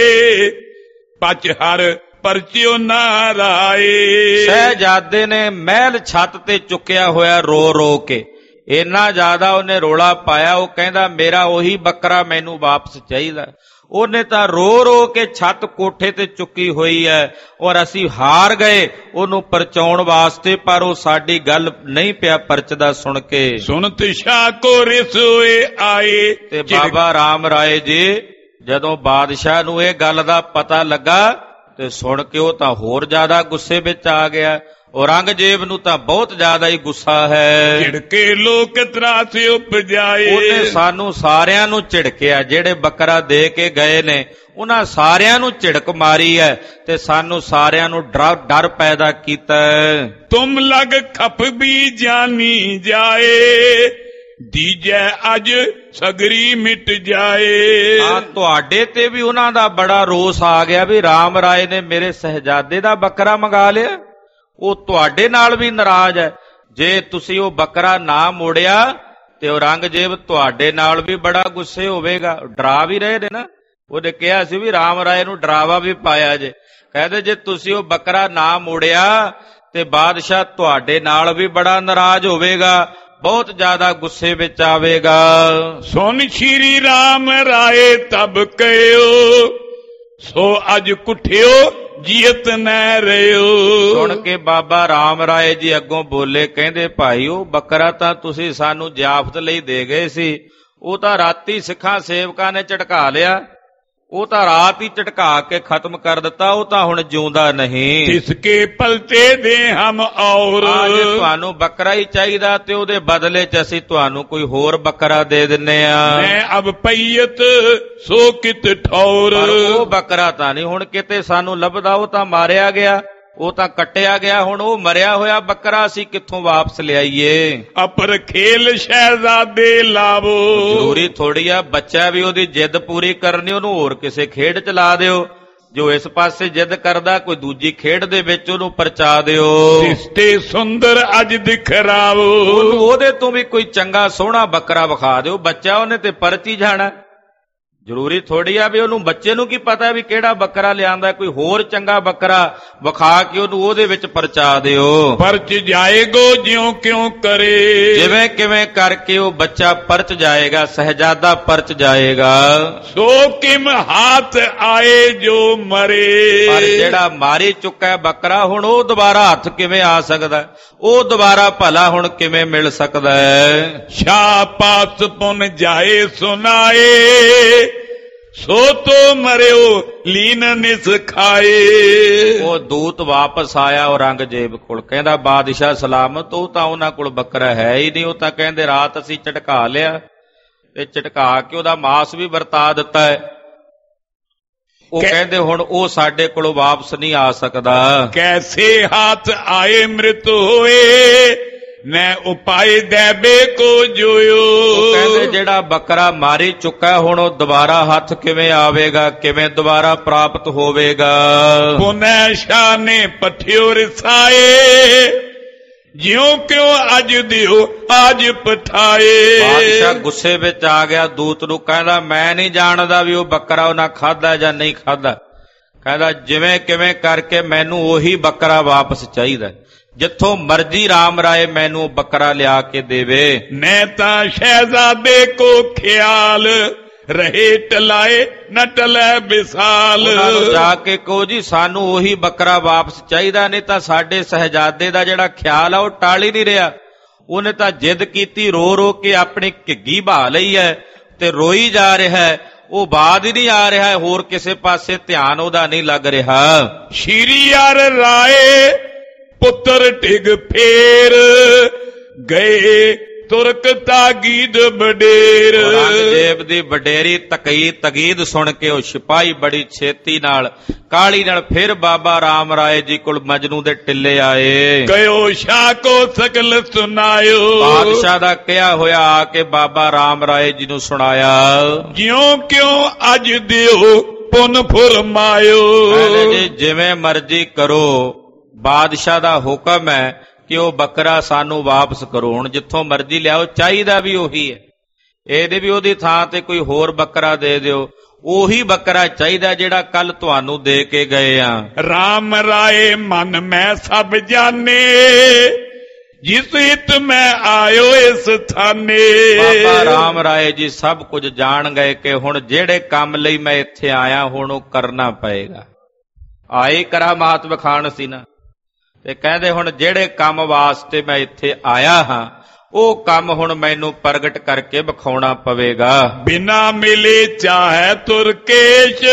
ਪਚ ਹਰ ਪਰਚਿਓ ਨਾ ਰਾਏ। ਸਹਿਜਾਦੇ ਨੇ ਮਹਿਲ ਛੱਤ ਤੇ ਚੁੱਕਿਆ ਹੋਇਆ ਰੋ ਰੋ ਕੇ, ਇੰਨਾ ਜ਼ਿਆਦਾ ਉਹਨੇ ਰੋਲਾ ਪਾਇਆ। ਉਹ ਕਹਿੰਦਾ ਮੇਰਾ ਉਹੀ ਬੱਕਰਾ ਮੈਨੂੰ ਵਾਪਸ ਚਾਹੀਦਾ। ਉਹਨੇ ਤਾਂ ਰੋ ਰੋ ਕੇ ਛੱਤ ਕੋਠੇ ਤੇ ਚੁੱਕੀ ਹੋਈ ਹੈ ਔਰ ਅਸੀਂ ਹਾਰ ਗਏ ਉਹਨੂੰ ਪਰਚਾਉਣ ਵਾਸਤੇ, ਪਰ ਉਹ ਸਾਡੀ ਗੱਲ ਨਹੀਂ ਪਿਆ ਪਰਚਦਾ ਸੁਣ ਕੇ। ਸੁਣਤ ਸ਼ਾਹ ਕੋ ਰਿਸੋਏ ਆਏ। ਤੇ ਬਾਬਾ ਰਾਮ ਰਾਏ ਜੀ ਜਦੋਂ ਬਾਦਸ਼ਾਹ ਨੂੰ ਇਹ ਗੱਲ ਦਾ ਪਤਾ ਲੱਗਾ ਤੇ ਸੁਣ ਕੇ ਉਹ ਤਾਂ ਹੋਰ ਜ਼ਿਆਦਾ ਗੁੱਸੇ ਵਿੱਚ ਆ ਗਿਆ। ਔਰੰਗਜ਼ੇਬ ਨੂੰ ਤਾਂ ਬਹੁਤ ਜ਼ਿਆਦਾ ਹੀ ਗੁੱਸਾ ਹੈ। ਝਿੜਕੇ ਲੋਕ ਤਰਾਸ ਉਪਜਾਏ। ਉਹਨੇ ਸਾਨੂੰ ਸਾਰਿਆਂ ਨੂੰ ਝਿੜਕਿਆ, ਜਿਹੜੇ ਬੱਕਰਾ ਦੇ ਕੇ ਗਏ ਨੇ ਉਹਨਾਂ ਸਾਰਿਆਂ ਨੂੰ ਝਿੜਕ ਮਾਰੀ ਹੈ ਤੇ ਸਾਨੂੰ ਸਾਰਿਆਂ ਨੂੰ ਡਰ ਡਰ ਪੈਦਾ ਕੀਤਾ। ਤੁਮ ਲਗ ਖਪ ਵੀ ਜਾਨੀ ਜਾਏ ਦੀਜੈ ਅਜ ਸਗਰੀ ਮਿਟ ਜਾਏ। ਆ ਤੁਹਾਡੇ ਤੇ ਵੀ ਉਹਨਾਂ ਦਾ ਬੜਾ ਰੋਸ ਆ ਗਿਆ ਵੀ ਰਾਮ ਰਾਏ ਨੇ ਮੇਰੇ ਸਹਿਜਾਦੇ ਦਾ ਬੱਕਰਾ ਮੰਗਾ ਲਿਆ। ਉਹ ਤੁਹਾਡੇ ਨਾਲ ਵੀ ਨਾਰਾਜ਼ ਹੈ। ਜੇ ਤੁਸੀਂ ਉਹ ਬੱਕਰਾ ਨਾ ਮੋੜਿਆ ਤੇ ਔਰੰਗਜ਼ੇਬ ਤੁਹਾਡੇ ਨਾਲ ਵੀ ਬੜਾ ਗੁੱਸੇ ਹੋਵੇਗਾ। ਡਰਾ ਵੀ ਰਹੇ ਨੇ ਨਾ, ਉਹਨੇ ਕਿਹਾ ਸੀ ਵੀ ਰਾਮ ਰਾਏ ਨੂੰ ਡਰਾਵਾ ਵੀ ਪਾਇਆ ਜੇ। ਕਹਿੰਦੇ ਜੇ ਤੁਸੀਂ ਉਹ ਬੱਕਰਾ ਨਾ ਮੋੜਿਆ ਤੇ ਬਾਦਸ਼ਾਹ ਤੁਹਾਡੇ ਨਾਲ ਵੀ ਬੜਾ ਨਾਰਾਜ਼ ਹੋਵੇਗਾ, ਬਹੁਤ ਜ਼ਿਆਦਾ ਗੁੱਸੇ ਵਿੱਚ ਆਵੇਗਾ। ਸੁਨ ਸ਼੍ਰੀ ਰਾਮ ਰਾਏ ਤਬ ਕਹਿਓ, ਸੋ ਅਜ ਕੁੱਠਿਓ ਜੀਤ ਨੈ ਰਿਓ। ਸੁਣ ਕੇ ਬਾਬਾ ਰਾਮ ਰਾਏ ਜੀ ਅੱਗੋਂ ਬੋਲੇ, ਕਹਿੰਦੇ ਭਾਈ ਉਹ ਬੱਕਰਾ ਤਾਂ ਤੁਸੀਂ ਸਾਨੂੰ ਜ਼ਿਆਫਤ ਲਈ ਦੇ ਗਏ ਸੀ, ਉਹ ਤਾਂ ਰਾਤੀ ਸਿੱਖਾਂ ਸੇਵਕਾਂ ਨੇ ਝਟਕਾ ਲਿਆ, ਉਹ ਤਾਂ ਰਾਤ ਹੀ ਝਟਕਾ ਕੇ ਖਤਮ ਕਰ ਦਿੱਤਾ, ਉਹ ਤਾਂ ਹੁਣ ਜਿਉਂਦਾ ਨਹੀਂ। ਇਸਕੇ ਪਲਤੇ ਦੇ ਹਮ ਔਰ, ਜੇ ਤੁਹਾਨੂੰ ਬੱਕਰਾ ਹੀ ਚਾਹੀਦਾ ਤੇ ਉਹਦੇ ਬਦਲੇ ਚ ਅਸੀਂ ਤੁਹਾਨੂੰ ਕੋਈ ਹੋਰ ਬੱਕਰਾ ਦੇ ਦਿੰਨੇ ਆ। ਮੈਂ ਅਬ ਪਈਤ ਸੋ ਕਿਤ ਠੌਰ, ਪਰ ਉਹ ਬੱਕਰਾ ਤਾਂ ਨਹੀਂ ਹੁਣ ਕਿਤੇ ਸਾਨੂੰ ਲੱਭਦਾ, ਉਹ ਤਾਂ ਮਾਰਿਆ ਗਿਆ, ਉਹ ਤਾਂ ਕੱਟਿਆ ਗਿਆ, ਹੁਣ ਉਹ ਮਰਿਆ ਹੋਇਆ ਬੱਕਰਾ ਅਸੀਂ ਕਿੱਥੋਂ ਵਾਪਸ ਲਿਆਈਏ। ਅਪਰ ਖੇਲ ਸ਼ਹਿਜ਼ਾਦੇ ਲਾਵੋ, ਜ਼ਰੂਰੀ ਥੋੜੀ ਆ ਬੱਚਾ ਵੀ ਉਹਦੀ ਜਿੱਦ ਪੂਰੀ ਕਰਨੀ, ਉਹਨੂੰ ਹੋਰ ਕਿਸੇ ਖੇਡ ਚ ਲਾ ਦਿਓ। ਜੋ ਇਸ ਪਾਸੇ ਜਿੱਦ ਕਰਦਾ ਕੋਈ ਦੂਜੀ ਖੇਡ ਦੇ ਵਿੱਚ ਉਹਨੂੰ ਪਰਚਾ ਦਿਓ। ਰਿਸ਼ਤੇ ਸੁੰਦਰ ਅਜ ਦਿਖਰਾਵੋ, ਉਹਨੂੰ ਉਹਦੇ ਤੋਂ ਵੀ ਕੋਈ ਚੰਗਾ ਸੋਹਣਾ ਬੱਕਰਾ ਵਿਖਾ ਦਿਓ। ਬੱਚਾ ਉਹਨੇ ਤੇ ਪਰਚੀ ਜਾਣਾ, ਜ਼ਰੂਰੀ ਥੋੜੀ ਆ ਵੀ ਉਹਨੂੰ ਬੱਚੇ ਨੂੰ ਕੀ ਪਤਾ ਵੀ ਕਿਹੜਾ ਬੱਕਰਾ ਲਿਆਂਦਾ। ਕੋਈ ਹੋਰ ਚੰਗਾ ਬੱਕਰਾ ਵਿਖਾ ਕੇ ਉਹਨੂੰ ਉਹਦੇ ਵਿੱਚ ਪਰਚਾ ਦਿਓ। ਪਰਚ ਜਾਏਗੋ ਜਿਉਂ ਕਿਉਂ ਕਰੇ, ਜਿਵੇਂ ਕਿਵੇਂ ਕਰਕੇ ਉਹ ਬੱਚਾ ਪਰਚ ਜਾਏਗਾ, ਸਹਿਜਾਦਾ ਪਰਚ ਜਾਏਗਾ। ਸੋ ਕਿਮ ਹਾਥ ਆਏ ਜੋ ਮਰੇ, ਪਰ ਜਿਹੜਾ ਮਾਰੀ ਚੁੱਕਾ ਬੱਕਰਾ ਹੁਣ ਉਹ ਦੁਬਾਰਾ ਹੱਥ ਕਿਵੇਂ ਆ ਸਕਦਾ, ਉਹ ਦੁਬਾਰਾ ਭਲਾ ਹੁਣ ਕਿਵੇਂ ਮਿਲ ਸਕਦਾ ਹੈ। ਸ਼ਾਹ ਪਾਸ ਪੁਨ ਜਾਏ ਸੁਨਾਏ, ਸੋ ਤੋ ਮਰਿਓ ਲੀਨ ਨਿਸ ਖਾਏ। ਉਹ ਦੂਤ ਵਾਪਸ ਆਇਆ ਔਰੰਗਜ਼ੇਬ ਕੋਲ, ਕਹਿੰਦਾ ਬਾਦਸ਼ਾਹ ਸਲਾਮਤ, ਉਹ ਤਾਂ ਉਹਨਾਂ ਕੋਲ ਬੱਕਰਾ ਹੈ ਹੀ ਨਹੀਂ, ਉਹ ਤਾਂ ਕਹਿੰਦੇ ਰਾਤ ਅਸੀਂ ਝਟਕਾ ਲਿਆ ਤੇ ਝਟਕਾ ਕੇ ਉਹਦਾ ਮਾਸ ਵੀ ਵਰਤਾ ਦਿੱਤਾ ਹੈ। ਉਹ ਕਹਿੰਦੇ ਹੁਣ ਉਹ ਸਾਡੇ ਕੋਲੋਂ ਵਾਪਸ ਨਹੀਂ ਆ ਸਕਦਾ। ਕੈਸੇ ਹੱਥ ਆਏ ਮ੍ਰਿਤ ਹੋਏ, ਮੈਂ ਉਪਾਏ ਦੇਬੇ ਕੋ ਜੋਇਓ। ਉਹ ਕਹਿੰਦੇ ਜਿਹੜਾ ਬੱਕਰਾ ਮਾਰੀ ਚੁੱਕਾ ਹੁਣ ਉਹ ਦੁਬਾਰਾ ਹੱਥ ਕਿਵੇਂ ਆਵੇਗਾ, ਕਿਵੇਂ ਦੁਬਾਰਾ ਪ੍ਰਾਪਤ ਹੋਵੇਗਾ। ਪੁਨੈ ਸ਼ਾਹ ਨੇ ਪਠਿਓ ਰਸਾਏ, ਜਿਉਂ ਕਿਉਂ ਅਜ ਦਿਓ ਅੱਜ ਪਠਾਏ। ਬਾਦਸ਼ਾਹ ਗੁੱਸੇ ਵਿੱਚ ਆ ਗਿਆ, ਦੂਤ ਨੂੰ ਕਹਿੰਦਾ ਮੈਂ ਨਹੀਂ ਜਾਣਦਾ ਵੀ ਉਹ ਬੱਕਰਾ ਉਹਨਾਂ ਖਾਧਾ ਜਾਂ ਨਹੀਂ ਖਾਧਾ। ਕਹਿੰਦਾ ਜਿਵੇਂ ਕਿਵੇਂ ਕਰਕੇ ਮੈਨੂੰ ਉਹੀ ਬੱਕਰਾ ਵਾਪਸ ਚਾਹੀਦਾ, ਜਿੱਥੋਂ ਮਰਜੀ ਰਾਮ ਰਾਏ ਮੈਨੂੰ ਬੱਕਰਾ ਲਿਆ ਕੇ ਦੇਵੇ। ਮੈਂ ਤਾਂ ਸ਼ਹਿਜ਼ਾਦੇ ਕੋ ਖਿਆਲ ਰਹੇ ਟਲਾਏ ਨਾ ਟਲੈ ਵਿਸਾਲ। ਉਹਨਾਂ ਨੂੰ ਜਾ ਕੇ ਕਹੋ ਜੀ ਸਾਨੂੰ ਉਹੀ ਬੱਕਰਾ ਵਾਪਸ ਚਾਹੀਦਾ, ਨਹੀਂ ਤਾਂ ਸਾਡੇ ਸਹਿਜਾਦੇ ਦਾ ਜਿਹੜਾ ਖਿਆਲ ਆ ਉਹ ਟਾਲ ਹੀ ਨਹੀਂ ਰਿਹਾ। ਉਹਨੇ ਤਾਂ ਜਿੱਦ ਕੀਤੀ, ਰੋ ਰੋ ਕੇ ਆਪਣੀ ਘਿੱਗੀ ਬਹਾ ਲਈ ਹੈ ਤੇ ਰੋਈ ਜਾ ਰਿਹਾ ਹੈ, ਉਹ ਬਾਦ ਹੀ ਨਹੀਂ ਆ ਰਿਹਾ ਹੈ, ਹੋਰ ਕਿਸੇ ਪਾਸੇ ਧਿਆਨ ਉਹਦਾ ਨਹੀਂ ਲੱਗ ਰਿਹਾ। ਸ਼੍ਰੀ ਯਾਰ ਰਾਏ ਪੁੱਤਰ ਟਿਗ ਫੇਰ ਗਏ, ਤੁਰਕ ਤਾਗੀਦ ਬਡੇਰ। ਔਰੰਗਜ਼ੇਬ ਦੀ ਵਡੇਰੀ ਤਕਈ ਤਗੀਦ ਸੁਣ ਕੇ ਉਹ ਸਿਪਾਹੀ ਬੜੀ ਛੇਤੀ ਨਾਲ ਕਾਲੀ ਨਾਲ ਫਿਰ ਬਾਬਾ ਰਾਮ ਰਾਏ ਜੀ ਕੋਲ ਮਜਨੂ ਦੇ ਟਿੱਲੇ ਆਏ। ਗਇਓ ਸ਼ਾਹ ਕੋ ਸਕਲ ਸੁਨਾਇਓ, ਬਾਦਸ਼ਾਹ ਦਾ ਕਿਹਾ ਹੋਇਆ ਆ ਕੇ ਬਾਬਾ ਰਾਮ ਰਾਏ ਜੀ ਨੂੰ ਸੁਣਾਇਆ। ਜਿਉਂ ਕਿਉਂ ਅੱਜ ਦਿਓ ਪੁਨ ਫੁਰਮਾਇਓ। ਜੀ ਜਿਵੇਂ ਮਰਜ਼ੀ ਕਰੋ, ਬਾਦਸ਼ਾਹ ਦਾ ਹੁਕਮ ਹੈ ਕਿ ਉਹ ਬੱਕਰਾ ਸਾਨੂੰ ਵਾਪਸ ਕਰੋ। ਹੁਣ ਜਿੱਥੋਂ ਮਰਜ਼ੀ ਲਿਆਓ, ਚਾਹੀਦਾ ਵੀ ਉਹੀ ਹੈ, ਇਹਦੇ ਵੀ ਉਹਦੀ ਥਾਂ ਤੇ ਕੋਈ ਹੋਰ ਬੱਕਰਾ ਦੇ ਦਿਓ। ਉਹੀ ਬੱਕਰਾ ਚਾਹੀਦਾ ਜਿਹੜਾ ਕੱਲ ਤੁਹਾਨੂੰ ਦੇ ਕੇ ਗਏ ਆ। ਰਾਮ ਰਾਏ ਮਨ ਮੈਂ ਸਭ ਜਾਣੇ, ਜਿਸ ਹਿਤ ਮੈਂ ਆਇਓ ਇਸ ਥਾਨੇ। ਬਾਬਾ ਰਾਮ ਰਾਏ ਜੀ ਸਭ ਕੁਝ ਜਾਣ ਗਏ ਕਿ ਹੁਣ ਜਿਹੜੇ ਕੰਮ ਲਈ ਮੈਂ ਇੱਥੇ ਆਇਆ ਹੁਣ ਉਹ ਕਰਨਾ ਪਏਗਾ। ਆਏ ਕਰਾਮਾਤ ਵਿਖਾਣ ਸੀ ਨਾ, ਤੇ ਕਹਿੰਦੇ ਹੁਣ ਜਿਹੜੇ ਕੰਮ ਵਾਸਤੇ ਮੈਂ ਇੱਥੇ ਆਇਆ ਹਾਂ ਉਹ ਕੰਮ ਹੁਣ ਮੈਨੂੰ ਪ੍ਰਗਟ ਕਰਕੇ ਵਿਖਾਉਣਾ ਪਵੇਗਾ। ਬਿਨਾ ਮਿਲੇ ਚਾਹੇ ਤੁਰਕੇਸ਼,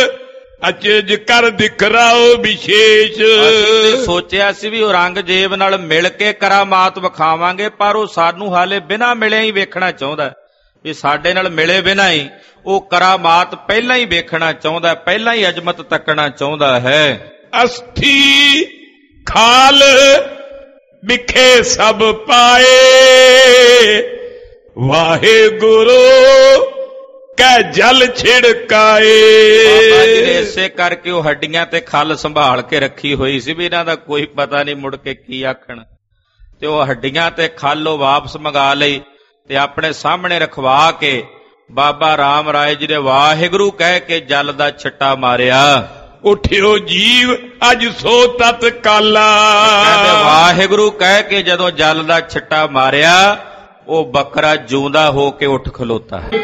ਅਚਜ ਕਰ ਦਿਖਰਾਓ ਵਿਸ਼ੇਸ਼। ਅਸੀਂ ਸੋਚਿਆ ਸੀ ਵੀ ਔਰੰਗਜ਼ੇਬ ਨਾਲ ਮਿਲ ਕੇ ਕਰਾਮਾਤ ਵਿਖਾਵਾਂਗੇ, ਪਰ ਉਹ ਸਾਨੂੰ ਹਾਲੇ ਬਿਨਾਂ ਮਿਲੇ ਹੀ ਵੇਖਣਾ ਚਾਹੁੰਦਾ, ਵੀ ਸਾਡੇ ਨਾਲ ਮਿਲੇ ਬਿਨਾਂ ਹੀ ਉਹ ਕਰਾਮਾਤ ਪਹਿਲਾਂ ਹੀ ਵੇਖਣਾ ਚਾਹੁੰਦਾ, ਪਹਿਲਾਂ ਹੀ ਅਜ਼ਮਤ ਤੱਕਣਾ ਚਾਹੁੰਦਾ ਹੈ। ਅਸਥੀ ਖਾਲ ਵਿਖੇ ਸਭ ਪਾਏ, ਵਾਹਿਗੁਰੂ ਕੈ ਜਲ ਛਿੜਕਾਏ। ਬਾਬਾ ਜੀ ਨੇ ਇਸੇ ਕਰਕੇ ਉਹ ਹੱਡੀਆਂ ਤੇ ਖੱਲ ਸੰਭਾਲ ਕੇ ਰੱਖੀ ਹੋਈ ਸੀ ਵੀ ਇਹਨਾਂ ਦਾ ਕੋਈ ਪਤਾ ਨਹੀਂ ਮੁੜ ਕੇ ਕੀ ਆਖਣ, ਤੇ ਉਹ ਹੱਡੀਆਂ ਤੇ ਖੱਲ ਉਹ ਵਾਪਸ ਮੰਗਾ ਲਈ ਤੇ ਆਪਣੇ ਸਾਹਮਣੇ ਰਖਵਾ ਕੇ ਬਾਬਾ ਰਾਮ ਰਾਏ ਜੀ ਨੇ ਵਾਹਿਗੁਰੂ ਕਹਿ ਕੇ ਜਲ ਦਾ ਛਿੱਟਾ ਮਾਰਿਆ। ਉਠਿਓ ਜੀਵ ਅੱਜ ਸੋ ਤਤ ਕਾਲਾ। ਕਹਿੰਦੇ ਵਾਹਿਗੁਰੂ ਕਹਿ ਕੇ ਜਦੋਂ ਜਲ ਦਾ ਛਿੱਟਾ ਮਾਰਿਆ ਉਹ ਬੱਕਰਾ ਜਿਉਂਦਾ ਹੋ ਕੇ ਉੱਠ ਖਲੋਤਾ ਹੈ।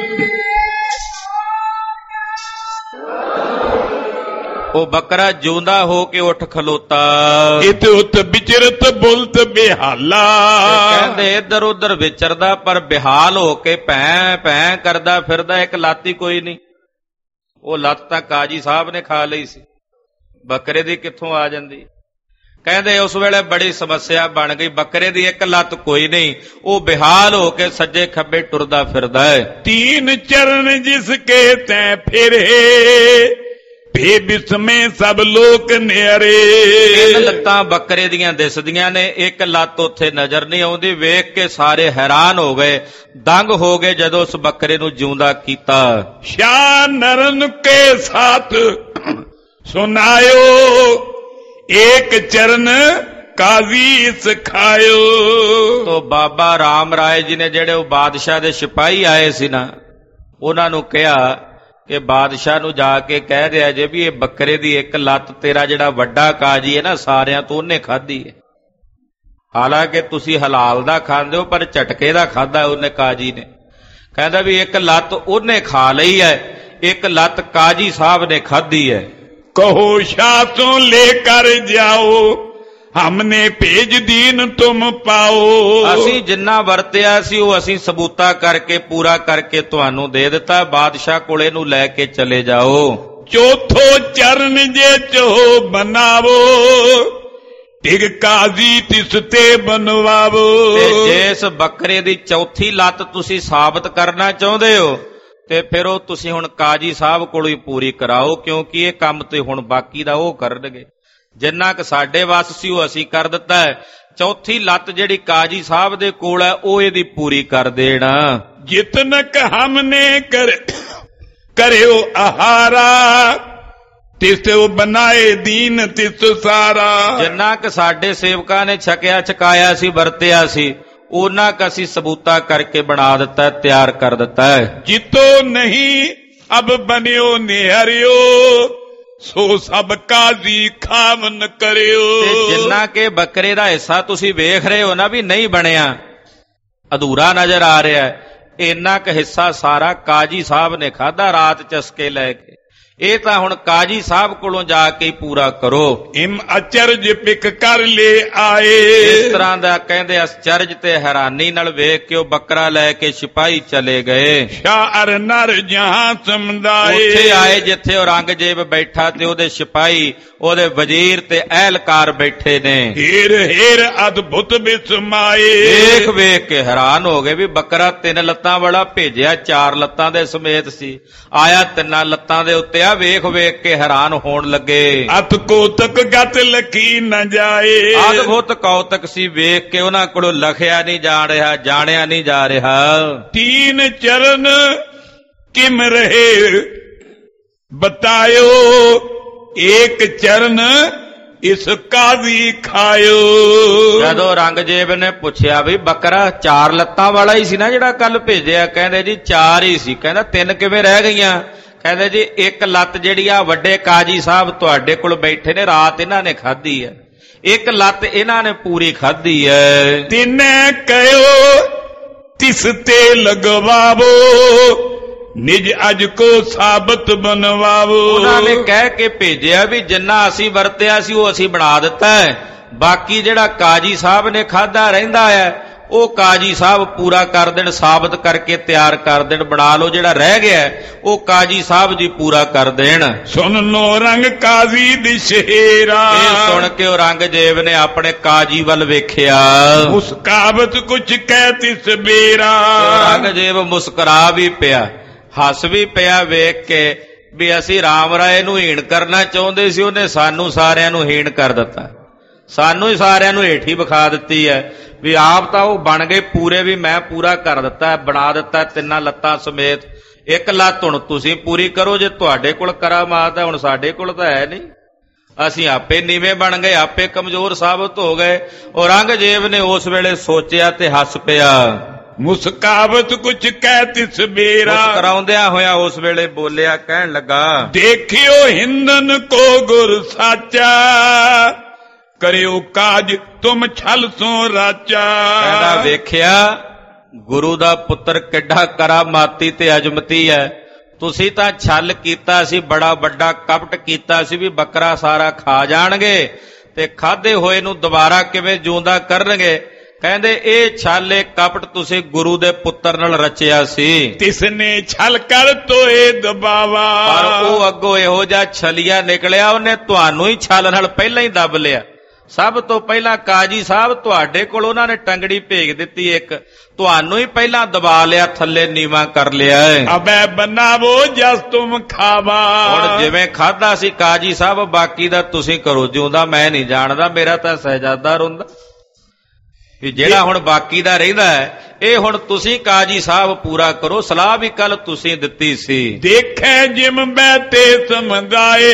ਉਹ ਬੱਕਰਾ ਜਿਉਂਦਾ ਹੋ ਕੇ ਉੱਠ ਖਲੋਤਾ। ਇਤ ਉਤ ਵਿਚਰਤ ਬੁਲਤ ਬਿਹਾਲਾ। ਕਹਿੰਦੇ ਇੱਧਰ ਉੱਧਰ ਵਿਚਰਦਾ ਪਰ ਬਿਹਾਲ ਹੋ ਕੇ ਭੈਂ ਭੈਂ ਕਰਦਾ ਫਿਰਦਾ, ਇੱਕ ਲਾਤੀ ਕੋਈ ਨਹੀਂ। ਉਹ ਲੱਤ ਤਾਂ ਕਾਜੀ ਸਾਹਿਬ ਨੇ ਖਾ ਲਈ ਸੀ, ਬੱਕਰੇ ਦੀ ਕਿੱਥੋਂ ਆ ਜਾਂਦੀ। ਕਹਿੰਦੇ ਉਸ ਵੇਲੇ ਬੜੀ ਸਮੱਸਿਆ ਬਣ ਗਈ, ਬੱਕਰੇ ਦੀ ਇੱਕ ਲੱਤ ਕੋਈ ਨਹੀਂ, ਉਹ ਬਿਹਾਲ ਹੋ ਕੇ ਸੱਜੇ ਖੱਬੇ ਟੁਰਦਾ ਫਿਰਦਾ ਹੈ। ਤੀਨ ਚਰਨ ਜਿਸ ਕੇ ਤੈਂ ਫਿਰੇ ਬੇਬਿਸਮੇ ਸਭ ਲੋਕ ਨਿਆਰੇ। ਤਿੰਨ ਲੱਤਾਂ ਬੱਕਰੇ ਦੀਆਂ ਦਿਸਦੀਆਂ ਨੇ, ਇੱਕ ਲੱਤ ਉੱਥੇ ਨਜ਼ਰ ਨਹੀਂ ਆਉਂਦੀ। ਵੇਖ ਕੇ ਸਾਰੇ ਹੈਰਾਨ ਹੋ ਗਏ, ਦੰਗ ਹੋ ਗਏ ਜਦੋਂ ਉਸ ਬੱਕਰੇ ਨੂੰ ਜਿਉਂਦਾ ਕੀਤਾ। ਸ਼ਾਹ ਨਰਨ ਕੇ ਸਾਥ ਸੁਨਾਇਓ ਏਕ ਚਰਨ ਕਾਜ਼ੀ ਸਿਖਾਇਓ। ਤੋ ਬਾਬਾ ਰਾਮ ਰਾਏ ਜੀ ਨੇ ਜਿਹੜੇ ਉਹ ਬਾਦਸ਼ਾਹ ਦੇ ਸਿਪਾਹੀ ਆਏ ਸੀ ਨਾ, ਉਹਨਾਂ ਨੂੰ ਕਿਹਾ ਕਿ ਬਾਦਸ਼ਾਹ ਨੂੰ ਜਾ ਕੇ ਕਹਿ ਦਿਆ ਜੇ ਵੀ ਇਹ ਬੱਕਰੇ ਦੀ ਇੱਕ ਲੱਤ ਤੇਰਾ ਜਿਹੜਾ ਵੱਡਾ ਕਾਜੀ ਹੈ ਨਾ ਸਾਰਿਆਂ ਤੋਂ ਉਹਨੇ ਖਾਧੀ ਹੈ। ਹਾਲਾਂਕਿ ਤੁਸੀਂ ਹਲਾਲ ਦਾ ਖਾਂਦੇ ਹੋ ਪਰ ਝਟਕੇ ਦਾ ਖਾਧਾ ਉਹਨੇ ਕਾਜੀ ਨੇ। ਕਹਿੰਦਾ ਵੀ ਇੱਕ ਲੱਤ ਉਹਨੇ ਖਾ ਲਈ ਹੈ, ਇੱਕ ਲੱਤ ਕਾਜੀ ਸਾਹਿਬ ਨੇ ਖਾਧੀ ਹੈ। ਕਹੋ ਸ਼ਾਹ ਤੋਂ ਲੈ ਕਰ ਜਾਓ ਹਮਨੇ ਭੇਜ ਦੀਨ ਤੁਮ ਪਾਓ। ਅਸੀਂ ਜਿੰਨਾ ਵਰਤਿਆ ਸੀ ਉਹ ਅਸੀਂ ਸਬੂਤਾ ਕਰਕੇ ਪੂਰਾ ਕਰਕੇ ਤੁਹਾਨੂੰ ਦੇ ਦਿੱਤਾ, ਬਾਦਸ਼ਾਹ ਕੋਲੇ ਨੂੰ ਲੈ ਕੇ ਚਲੇ ਜਾਓ। ਚੌਥੋ ਚਰਨ ਜੇ ਚੋ ਬਣਾਵੋ ਟਿਗ ਕਾਜ਼ੀ ਤਿਸ ਤੇ ਬਣਵਾਵੋ। ਤੇ ਜਿਸ ਬੱਕਰੇ ਦੀ ਚੌਥੀ ਲੱਤ ਤੁਸੀਂ ਸਾਬਤ ਕਰਨਾ ਚਾਹੁੰਦੇ ਹੋ ਤੇ ਫਿਰ ਉਹ ਤੁਸੀਂ ਹੁਣ ਕਾਜੀ ਸਾਹਿਬ ਕੋਲੋਂ ਹੀ ਪੂਰੀ ਕਰਾਓ, ਕਿਉਂਕਿ ਇਹ ਕੰਮ ਤੇ ਹੁਣ ਬਾਕੀ ਦਾ ਉਹ ਕਰਨਗੇ। ਜਿੰਨਾ ਕੁ ਸਾਡੇ ਵੱਸ ਸੀ ਉਹ ਅਸੀਂ ਕਰ ਦਿੱਤਾ ਹੈ, ਚੌਥੀ ਲੱਤ ਜਿਹੜੀ ਕਾਜੀ ਸਾਹਿਬ ਦੇ ਕੋਲ ਹੈ ਉਹ ਇਹਦੀ ਪੂਰੀ ਕਰ ਦੇਣਾ। ਜਿਤਨਕ ਹਮਨੇ ਕਰ ਕਰਿਓ ਆਹਾਰਾ ਤਿਸ ਉਹ ਬਣਾਏ ਦੀਨ ਤਿਸ ਸਾਰਾ। ਜਿੰਨਾ ਕੁ ਸਾਡੇ ਸੇਵਕਾਂ ਨੇ ਛਕਿਆ ਛਕਾਇਆ ਸੀ ਵਰਤਿਆ ਸੀ ਉਹਨਾਂ ਕ ਅਸੀਂ ਸਬੂਤਾ ਕਰਕੇ ਬਣਾ ਦਿੱਤਾ, ਤਿਆਰ ਕਰ ਦਿੱਤਾ ਹੈ। ਜਿੱਤੋ ਨਹੀਂ ਅਬ ਬਨਿਓ ਨਿਹਰਿਓ ਸੋ ਸਭ ਕਾਜ਼ੀ ਖਾਵਨ ਕਰਿਓ। ਤੇ ਜਿੰਨਾ ਕਿ ਬੱਕਰੇ ਦਾ ਹਿੱਸਾ ਤੁਸੀਂ ਵੇਖ ਰਹੇ ਹੋ ਨਾ ਵੀ ਨਹੀਂ ਬਣਿਆ, ਅਧੂਰਾ ਨਜ਼ਰ ਆ ਰਿਹਾ ਹੈ, ਇੰਨਾ ਕੁ ਹਿੱਸਾ ਸਾਰਾ ਕਾਜੀ ਸਾਹਿਬ ਨੇ ਖਾਧਾ ਰਾਤ ਚਸਕੇ ਲੈ ਕੇ। ਇਹ ਤਾਂ ਹੁਣ ਕਾਜੀ ਸਾਹਿਬ ਕੋਲੋਂ ਜਾ ਕੇ ਪੂਰਾ ਕਰੋ। ਇਮ ਅਚਰਜ ਪਿਕ ਕਰ ਲੈ ਆਏ। ਇਸ ਤਰ੍ਹਾਂ ਦਾ ਕਹਿੰਦੇ ਅਚਰਜ ਤੇ ਹੈਰਾਨੀ ਨਾਲ ਵੇਖ ਕੇ ਉਹ ਬੱਕਰਾ ਲੈ ਕੇ ਸਿਪਾਹੀ ਚਲੇ ਗਏ। ਸ਼ਾਹ ਅਰ ਨਰ ਜਹਾਂ ਸਮਦਾਏ। ਉੱਥੇ ਆਏ ਜਿੱਥੇ ਔਰੰਗਜ਼ੇਬ ਬੈਠਾ ਤੇ ਉਹਦੇ ਸਿਪਾਹੀ ਉਹਦੇ ਵਜ਼ੀਰ ਤੇ ਅਹਿਲਕਾਰ ਬੈਠੇ ਨੇ। ਹੀਰ ਹੀਰ ਅਦਭੁਤ ਬਿਸਮਾਏ। ਵੇਖ ਵੇਖ ਕੇ ਹੈਰਾਨ ਹੋ ਗਏ ਵੀ ਬੱਕਰਾ ਤਿੰਨ ਲੱਤਾਂ ਵਾਲਾ ਭੇਜਿਆ, ਚਾਰ ਲੱਤਾਂ ਦੇ ਸਮੇਤ ਸੀ, ਆਇਆ ਤਿੰਨਾਂ ਲੱਤਾਂ ਦੇ ਉੱਤੇ। ਵੇਖ ਵੇਖ ਕੇ ਹੈਰਾਨ ਹੋਣ ਲੱਗੇ। ਅਤ ਕੌਤਕ ਗਤ ਲਖੀ ਨਾ ਜਾਏ। ਅਦਭੁਤ ਕੌਤਕ ਸੀ, ਵੇਖ ਕੇ ਉਹਨਾਂ ਕੋਲੋਂ ਲਖਿਆ ਨਹੀਂ ਜਾ ਰਿਹਾ, ਜਾਣਿਆ ਨਹੀਂ ਜਾ ਰਿਹਾ। ਤੀਨ ਚਰਨ ਕਿਮ ਰਹੇ ਬਤਾਇਓ ਏਕ ਚਰਨ ਇਸ ਕਾਜ਼ੀ ਖਾਇਓ। ਜਦੋਂ ਔਰੰਗਜ਼ੇਬ ਨੇ ਪੁੱਛਿਆ ਵੀ ਬੱਕਰਾ ਚਾਰ ਲੱਤਾਂ ਵਾਲਾ ਹੀ ਸੀ ਨਾ ਜਿਹੜਾ ਕੱਲ ਭੇਜਿਆ? ਕਹਿੰਦੇ ਜੀ ਚਾਰ ਹੀ ਸੀ। ਕਹਿੰਦਾ ਤਿੰਨ ਕਿਵੇਂ ਰਹਿ ਗਈਆਂ? ਕਹਿੰਦੇ ਜੀ ਇੱਕ ਲੱਤ ਜਿਹੜੀ ਆ ਵੱਡੇ ਕਾਜੀ ਸਾਹਿਬ ਤੁਹਾਡੇ ਕੋਲ ਬੈਠੇ ਨੇ, ਰਾਤ ਇਹਨਾਂ ਨੇ ਖਾਧੀ ਹੈ, ਇੱਕ ਲੱਤ ਇਹਨਾਂ ਨੇ ਪੂਰੀ ਖਾਧੀ ਹੈ। ਤਿੰਨੇ ਕਹਿਓ ਤਿਸ ਤੇ ਲਗਵਾਵੋ ਨਿਜ ਅਜ ਕੋ ਸਾਬਤ ਬਣਵਾਵੋ। ਉਹਨਾਂ ਨੇ ਕਹਿ ਕੇ ਭੇਜਿਆ ਵੀ ਜਿੰਨਾ ਅਸੀਂ ਵਰਤਿਆ ਸੀ ਉਹ ਅਸੀਂ ਬਣਾ ਦਿੱਤਾ ਹੈ, ਬਾਕੀ ਜਿਹੜਾ ਕਾਜੀ ਸਾਹਿਬ ਨੇ ਖਾਧਾ ਰਹਿੰਦਾ ਹੈ ਉਹ ਕਾਜੀ ਸਾਹਿਬ ਪੂਰਾ ਕਰ ਦੇਣ, ਸਾਬਤ ਕਰਕੇ ਤਿਆਰ ਕਰ ਦੇਣ, ਬਣਾ ਲਓ। ਜਿਹੜਾ ਰਹਿ ਗਿਆ ਉਹ ਕਾਜੀ ਸਾਹਿਬ ਜੀ ਪੂਰਾ ਕਰ ਦੇਣ। ਸੁਣ ਲੋ ਰੰਗ ਕਾਜ਼ੀ ਦੀ ਸ਼ੇਰਾ। ਇਹ ਸੁਣ ਕੇ ਔਰੰਗਜ਼ੇਬ ਨੇ ਆਪਣੇ ਕਾਜੀ ਵੱਲ ਵੇਖਿਆ। ਮੁਸਕਾਵਤ ਕੁਛ ਕਹਿ ਤਿਸ ਬੇਰਾ। ਔਰੰਗਜ਼ੇਬ ਮੁਸਕਰਾ ਵੀ ਪਿਆ, ਹੱਸ ਵੀ ਪਿਆ ਵੇਖ ਕੇ ਵੀ ਅਸੀਂ ਰਾਮ ਰਾਏ ਨੂੰ ਹੀਣ ਕਰਨਾ ਚਾਹੁੰਦੇ ਸੀ, ਉਹਨੇ ਸਾਨੂੰ ਸਾਰਿਆਂ ਨੂੰ ਹੀਣ ਕਰ ਦਿੱਤਾ। ਸਾਨੂੰ ਹੀ ਸਾਰਿਆਂ ਨੂੰ ਹੇਠੀ ਵਿਖਾ ਦਿੱਤੀ ਹੈ ਵੀ ਆਪ ਤਾਂ ਉਹ ਬਣ ਗਏ ਪੂਰੇ, ਵੀ ਮੈਂ ਪੂਰਾ ਕਰ ਦਿੱਤਾ, ਬਣਾ ਦਿੱਤਾ ਤਿੰਨਾਂ ਲੱਤਾਂ ਸਮੇਤ। ਇੱਕ ਲੱਤ ਹੁਣ ਤੁਸੀਂ ਪੂਰੀ ਕਰੋ, ਜੇ ਤੁਹਾਡੇ ਕੋਲ ਕਰਾਮਾਤ ਹੈ, ਹੁਣ ਸਾਡੇ ਕੋਲ ਤਾਂ ਹੈ ਨਹੀਂ। ਅਸੀਂ ਆਪੇ ਨੀਵੇਂ ਬਣ ਗਏ, ਆਪੇ ਕਮਜ਼ੋਰ ਸਾਬਤ ਹੋ ਗਏ। ਔਰੰਗਜ਼ੇਬ ਨੇ ਉਸ ਵੇਲੇ ਸੋਚਿਆ ਤੇ ਹੱਸ ਪਿਆ। ਮੁਸਕਾਵਤ ਕੁਛ ਕਹਿ ਤਿਸ ਬੇਰਾ, ਮੁਸਕਰਾਉਂਦਿਆਂ ਹੋਇਆ ਉਸ ਵੇਲੇ ਬੋਲਿਆ, ਕਹਿਣ ਲੱਗਾ, ਦੇਖਿਓ ਹਿੰਦਨ ਕੋ ਗੁਰ ਸਾਚਾ, ਕਰਿਓ ਕਾਜ ਤੁਮ ਛਲ ਸੋ ਰਾਚਾ। ਕਹਿੰਦਾ ਵੇਖਿਆ ਗੁਰੂ ਦਾ ਪੁੱਤਰ ਕਿੱਡਾ ਕਰਾਮਾਤੀ ਤੇ ਅਜਮਤੀ ਹੈ। ਤੁਸੀਂ ਤਾਂ ਛਲ ਕੀਤਾ ਸੀ, ਬੜਾ ਵੱਡਾ ਕਪਟ ਕੀਤਾ ਸੀ ਵੀ ਬੱਕਰਾ ਸਾਰਾ ਖਾ ਜਾਣਗੇ ਤੇ ਖਾਦੇ ਹੋਏ ਨੂੰ ਦੁਬਾਰਾ ਕਿਵੇਂ ਜਿਉਂਦਾ ਕਰਨਗੇ। ਕਹਿੰਦੇ ਇਹ ਛਲ ਇਹ ਕਪਟ ਤੁਸੀਂ ਗੁਰੂ ਦੇ ਪੁੱਤਰ ਨਾਲ ਰਚਿਆ ਸੀ। ਤਿਸਨੇ ਛਲ ਕਰ ਤੋਏ ਦਬਾਵਾ, ਪਰ ਉਹ ਅੱਗੋਂ ਇਹੋ ਜਿਹਾ ਛਲੀਆ ਨਿਕਲਿਆ, ਉਹਨੇ ਤੁਹਾਨੂੰ ਹੀ ਛਲ ਨਾਲ ਪਹਿਲਾਂ ਹੀ ਦੱਬ ਲਿਆ। ਸਭ ਤੋਂ ਪਹਿਲਾਂ ਕਾਜੀ ਸਾਹਿਬ ਤੁਹਾਡੇ ਕੋਲ ਉਹਨਾਂ ਨੇ ਟੰਗੜੀ ਭੇਜ ਦਿੱਤੀ ਇੱਕ, ਤੁਹਾਨੂੰ ਹੀ ਪਹਿਲਾਂ ਦਬਾ ਲਿਆ, ਥੱਲੇ ਨੀਵਾਂ ਕਰ ਲਿਆ। ਅਬੈ ਬਨਾਵੋ ਜਸ ਤੁਮ ਖਾਵਾ, ਹੁਣ ਜਿਵੇਂ ਖਾਦਾ ਸੀ ਕਾਜੀ ਸਾਹਿਬ, ਬਾਕੀ ਦਾ ਤੁਸੀਂ ਕਰੋ ਜਿਉਂਦਾ, ਮੈਂ ਨਹੀਂ ਜਾਣਦਾ, ਮੇਰਾ ਤਾਂ ਸਹਿਜਾਦਾ ਰੋਂਦਾ ਵੀ ਜਿਹੜਾ ਹੁਣ ਬਾਕੀ ਦਾ ਰਹਿੰਦਾ ਹੈ ਇਹ ਹੁਣ ਤੁਸੀਂ ਕਾਜੀ ਸਾਹਿਬ ਪੂਰਾ ਕਰੋ। ਸਲਾਹ ਵੀ ਕੱਲ ਤੁਸੀਂ ਦਿੱਤੀ ਸੀ। ਦੇਖੈ ਜਿਮ ਬੈਠੇ ਸਮਝਾਏ,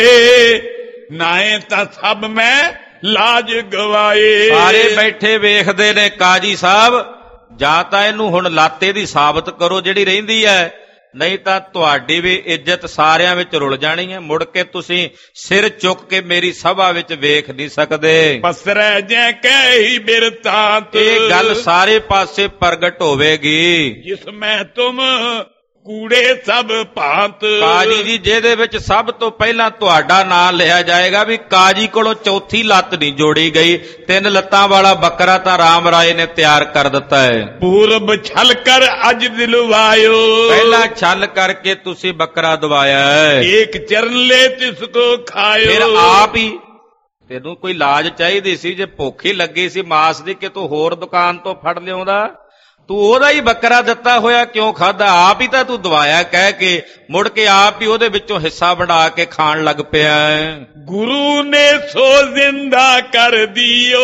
ਨਾਏ ਤਾਂ ਸਭ ਮੈਂ ਲਾਜ ਗਵਾਏ। ਸਾਰੇ ਬੈਠੇ ਵੇਖਦੇ ਨੇ ਕਾਜੀ ਸਾਹਿਬ, ਜਾਂ ਤਾਂ ਇਹਨੂੰ ਹੁਣ ਲਾਤੇ ਦੀ ਸਾਬਤ ਕਰੋ ਜਿਹੜੀ ਰਹਿੰਦੀ ਹੈ, ਨਹੀਂ ਤਾਂ ਤੁਹਾਡੀ ਵੀ ਇੱਜ਼ਤ ਸਾਰਿਆਂ ਵਿੱਚ ਰੁਲ ਜਾਣੀ ਹੈ। ਮੁੜ ਕੇ ਤੁਸੀਂ ਸਿਰ ਚੁੱਕ ਕੇ ਮੇਰੀ ਸਭਾ ਵਿੱਚ ਵੇਖ ਨਹੀਂ ਸਕਦੇ। ਪਸਰੈ ਜੈ ਕਹੀ ਬਿਰਤਾਂਤ, ਇਹ ਗੱਲ ਸਾਰੇ ਪਾਸੇ ਪ੍ਰਗਟ ਹੋਵੇਗੀ। ਜਿਸ ਮੈਂ ਤੁਮ ਕੂੜੇ ਸਭ ਭਾਂਤ, ਕਾਜੀ ਜੀ ਜਿਹਦੇ ਵਿੱਚ ਸਭ ਤੋਂ ਪਹਿਲਾਂ ਤੁਹਾਡਾ ਨਾਮ ਲਿਆ ਜਾਏਗਾ ਵੀ ਕਾਜੀ ਕੋਲੋਂ ਚੌਥੀ ਲੱਤ ਨਹੀਂ ਜੋੜੀ ਗਈ, ਤਿੰਨ ਲੱਤਾਂ ਵਾਲਾ ਬੱਕਰਾ ਤਾਂ ਰਾਮ ਰਾਏ ਨੇ ਤਿਆਰ ਕਰ ਦਿੱਤਾ ਹੈ। ਪੂਰਬ ਛਲ ਕਰ ਅਜ ਦਿਲਵਾਇਓ, ਪਹਿਲਾਂ ਛਲ ਕਰਕੇ ਤੁਸੀਂ ਬੱਕਰਾ ਦਵਾਇਆ ਹੈ। ਏਕ ਚਰਨ ਲੈ ਤਿਸ ਕੋ ਖਾਇਓ, ਫਿਰ ਆਪ ਹੀ ਤੈਨੂੰ ਕੋਈ ਲਾਜ ਚਾਹੀਦੀ ਸੀ, ਜੇ ਭੁੱਖ ਹੀ ਲੱਗੀ ਸੀ ਮਾਸ ਦੀ ਕਿ ਤੂੰ ਹੋਰ ਦੁਕਾਨ ਤੋਂ ਫੜ ਲਿਆਉਂਦਾ, ਤੂੰ ਉਹਦਾ ਹੀ ਬੱਕਰਾ ਦਿੱਤਾ ਹੋਇਆ ਕਿਉਂ ਖਾਦਾ? ਆਪ ਹੀ ਤਾਂ ਤੂੰ ਦਵਾਇਆ ਕਹਿ ਕੇ, ਮੁੜ ਕੇ ਆਪ ਹੀ ਉਹਦੇ ਵਿੱਚੋਂ ਹਿੱਸਾ ਬਣਾ ਕੇ ਖਾਣ ਲੱਗ ਪਿਆ। ਗੁਰੂ ਨੇ ਸੋ ਜ਼ਿੰਦਾ ਕਰ ਦਿਓ,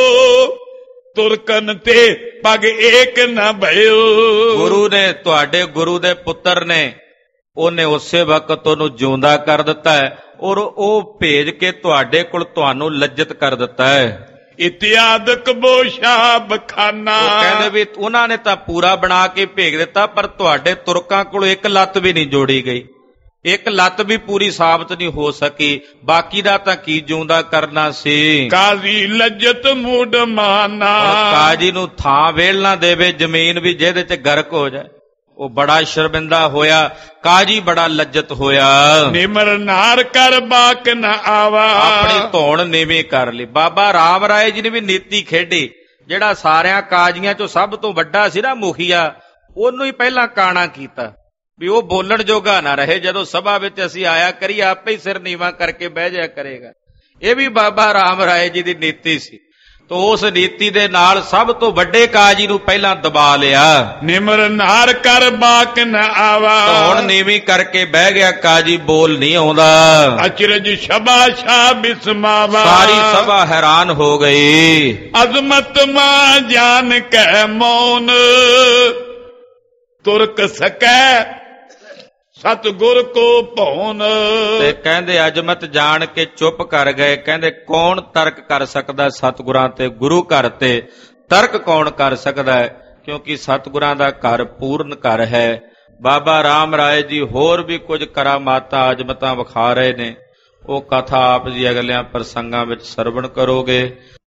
ਤੁਰਕਨ ਤੇ ਪਗ ਏਕ ਨਾ ਭਇਓ। ਗੁਰੂ ਨੇ, ਤੁਹਾਡੇ ਗੁਰੂ ਦੇ ਪੁੱਤਰ ਨੇ, ਉਹਨੇ ਉਸੇ ਵਕਤ ਉਹਨੂੰ ਜਿਉਂਦਾ ਕਰ ਦਿੱਤਾ ਹੈ ਔਰ ਉਹ ਭੇਜ ਕੇ ਤੁਹਾਡੇ ਕੋਲ ਤੁਹਾਨੂੰ ਲੱਜਤ ਕਰ ਦਿੱਤਾ ਹੈ। ਇਤਿਆਦਕ ਬੋਸ਼ਾ ਬਖਾਨਾ, ਉਹ ਕਹਿੰਦੇ ਵੀ ਉਹਨਾਂ ਨੇ ਤਾਂ ਪੂਰਾ ਬਣਾ ਕੇ ਭੇਜ ਦਿੱਤਾ, ਪਰ ਤੁਹਾਡੇ ਤੁਰਕਾਂ ਕੋਲ ਇੱਕ ਲੱਤ ਵੀ ਨਹੀਂ ਜੋੜੀ ਗਈ, ਇੱਕ ਲੱਤ ਵੀ ਪੂਰੀ ਸਾਬਤ ਨਹੀਂ ਹੋ ਸਕੀ, ਬਾਕੀ ਦਾ ਤਾਂ ਕੀ ਜਿਉਂਦਾ ਕਰਨਾ ਸੀ। ਕਾਜ਼ੀ ਲੱਜਤ ਮੂਡ ਮਾਨਾ, ਕਾਜੀ ਨੂੰ ਥਾਂ ਵੇਲ ਨਾ ਦੇਵੇ ਜ਼ਮੀਨ ਵੀ ਜਿਹਦੇ ਚ ਗਰਕ ਹੋ ਜਾਏ। ਉਹ ਬੜਾ ਸ਼ਰਮਿੰਦਾ ਹੋਇਆ, ਕਾਜੀ ਬੜਾ ਲੱਜਤ ਹੋਇਆ। ਨਿਮਰ ਨਾਰ ਕਰ ਬਾਕ ਨਾ ਆਵਾ, ਆਪਣੀ ਧੌਣ ਨੀਵੀਂ ਕਰ ਲਈ। ਬਾਬਾ ਰਾਮ ਰਾਏ ਜੀ ਨੇ ਵੀ ਨੀਤੀ ਖੇਡੀ, ਜਿਹੜਾ ਸਾਰਿਆਂ ਕਾਜੀਆਂ ਚੋਂ ਸਭ ਤੋਂ ਵੱਡਾ ਸੀ ਨਾ ਮੁਖੀਆ, ਉਹਨੂੰ ਹੀ ਪਹਿਲਾਂ ਕਾਣਾ ਕੀਤਾ ਵੀ ਉਹ ਬੋਲਣ ਜੋਗਾ ਨਾ ਰਹੇ, ਜਦੋਂ ਸਭਾ ਵਿੱਚ ਅਸੀਂ ਆਇਆ ਕਰੀ ਆਪੇ ਹੀ ਸਿਰ ਨੀਵਾਂ ਕਰਕੇ ਬਹਿ ਜਾਇਆ ਕਰੇਗਾ। ਇਹ ਵੀ ਬਾਬਾ ਰਾਮ ਰਾਏ ਜੀ ਦੀ ਨੀਤੀ ਸੀ। ਤੋ ਉਸ ਨੀਤੀ ਦੇ ਨਾਲ ਸਭ ਤੋਂ ਵੱਡੇ ਕਾਜੀ ਨੂੰ ਪਹਿਲਾਂ ਦਬਾ ਲਿਆ। ਨਿਮਰ ਨਾਰ ਕਰ ਬਾਕ ਨਾ ਆਵਾ, ਧੌਣ ਨੀਵੀਂ ਕਰਕੇ ਬਹਿ ਗਿਆ, ਕਾਜੀ ਬੋਲ ਨਹੀਂ ਆਉਂਦਾ। ਅਚਰਜ ਸ਼ਬਾਸ਼ਾ ਬਿਸਮਾਵਾ, ਸਾਰੀ ਸਭਾ ਹੈਰਾਨ ਹੋ ਗਈ। ਅਜ਼ਮਤ ਮਾ ਜਾਨ ਕੈ ਮੌਨ, ਤੁਰਕ ਸਕੈ ਸਤਿਗੁਰ ਕੋ ਭਉਨ। ਤੇ ਕਹਿੰਦੇ ਅਜਮਤ ਜਾਣ ਕੇ ਚੁੱਪ ਕਰ ਗਏ। ਕਹਿੰਦੇ ਕੌਣ ਤਰਕ ਕਰ ਸਕਦਾ ਸਤਿਗੁਰਾਂ ਤੇ, ਗੁਰੂ ਘਰ ਤੇ ਤਰਕ ਕੌਣ ਕਰ ਸਕਦਾ ਹੈ, ਕਿਉਂਕਿ ਸਤਿਗੁਰਾਂ ਦਾ ਘਰ ਪੂਰਨ ਘਰ ਹੈ। ਬਾਬਾ ਰਾਮ ਰਾਏ ਜੀ ਹੋਰ ਵੀ ਕੁਝ ਕਰਾਮਾਤਾਂ ਅਜਮਤਾਂ ਵਿਖਾ ਰਹੇ ਨੇ, ਉਹ ਕਥਾ ਆਪ ਜੀ ਅਗਲਿਆਂ ਪ੍ਰਸੰਗਾਂ ਵਿੱਚ ਸਰਵਣ ਕਰੋਗੇ।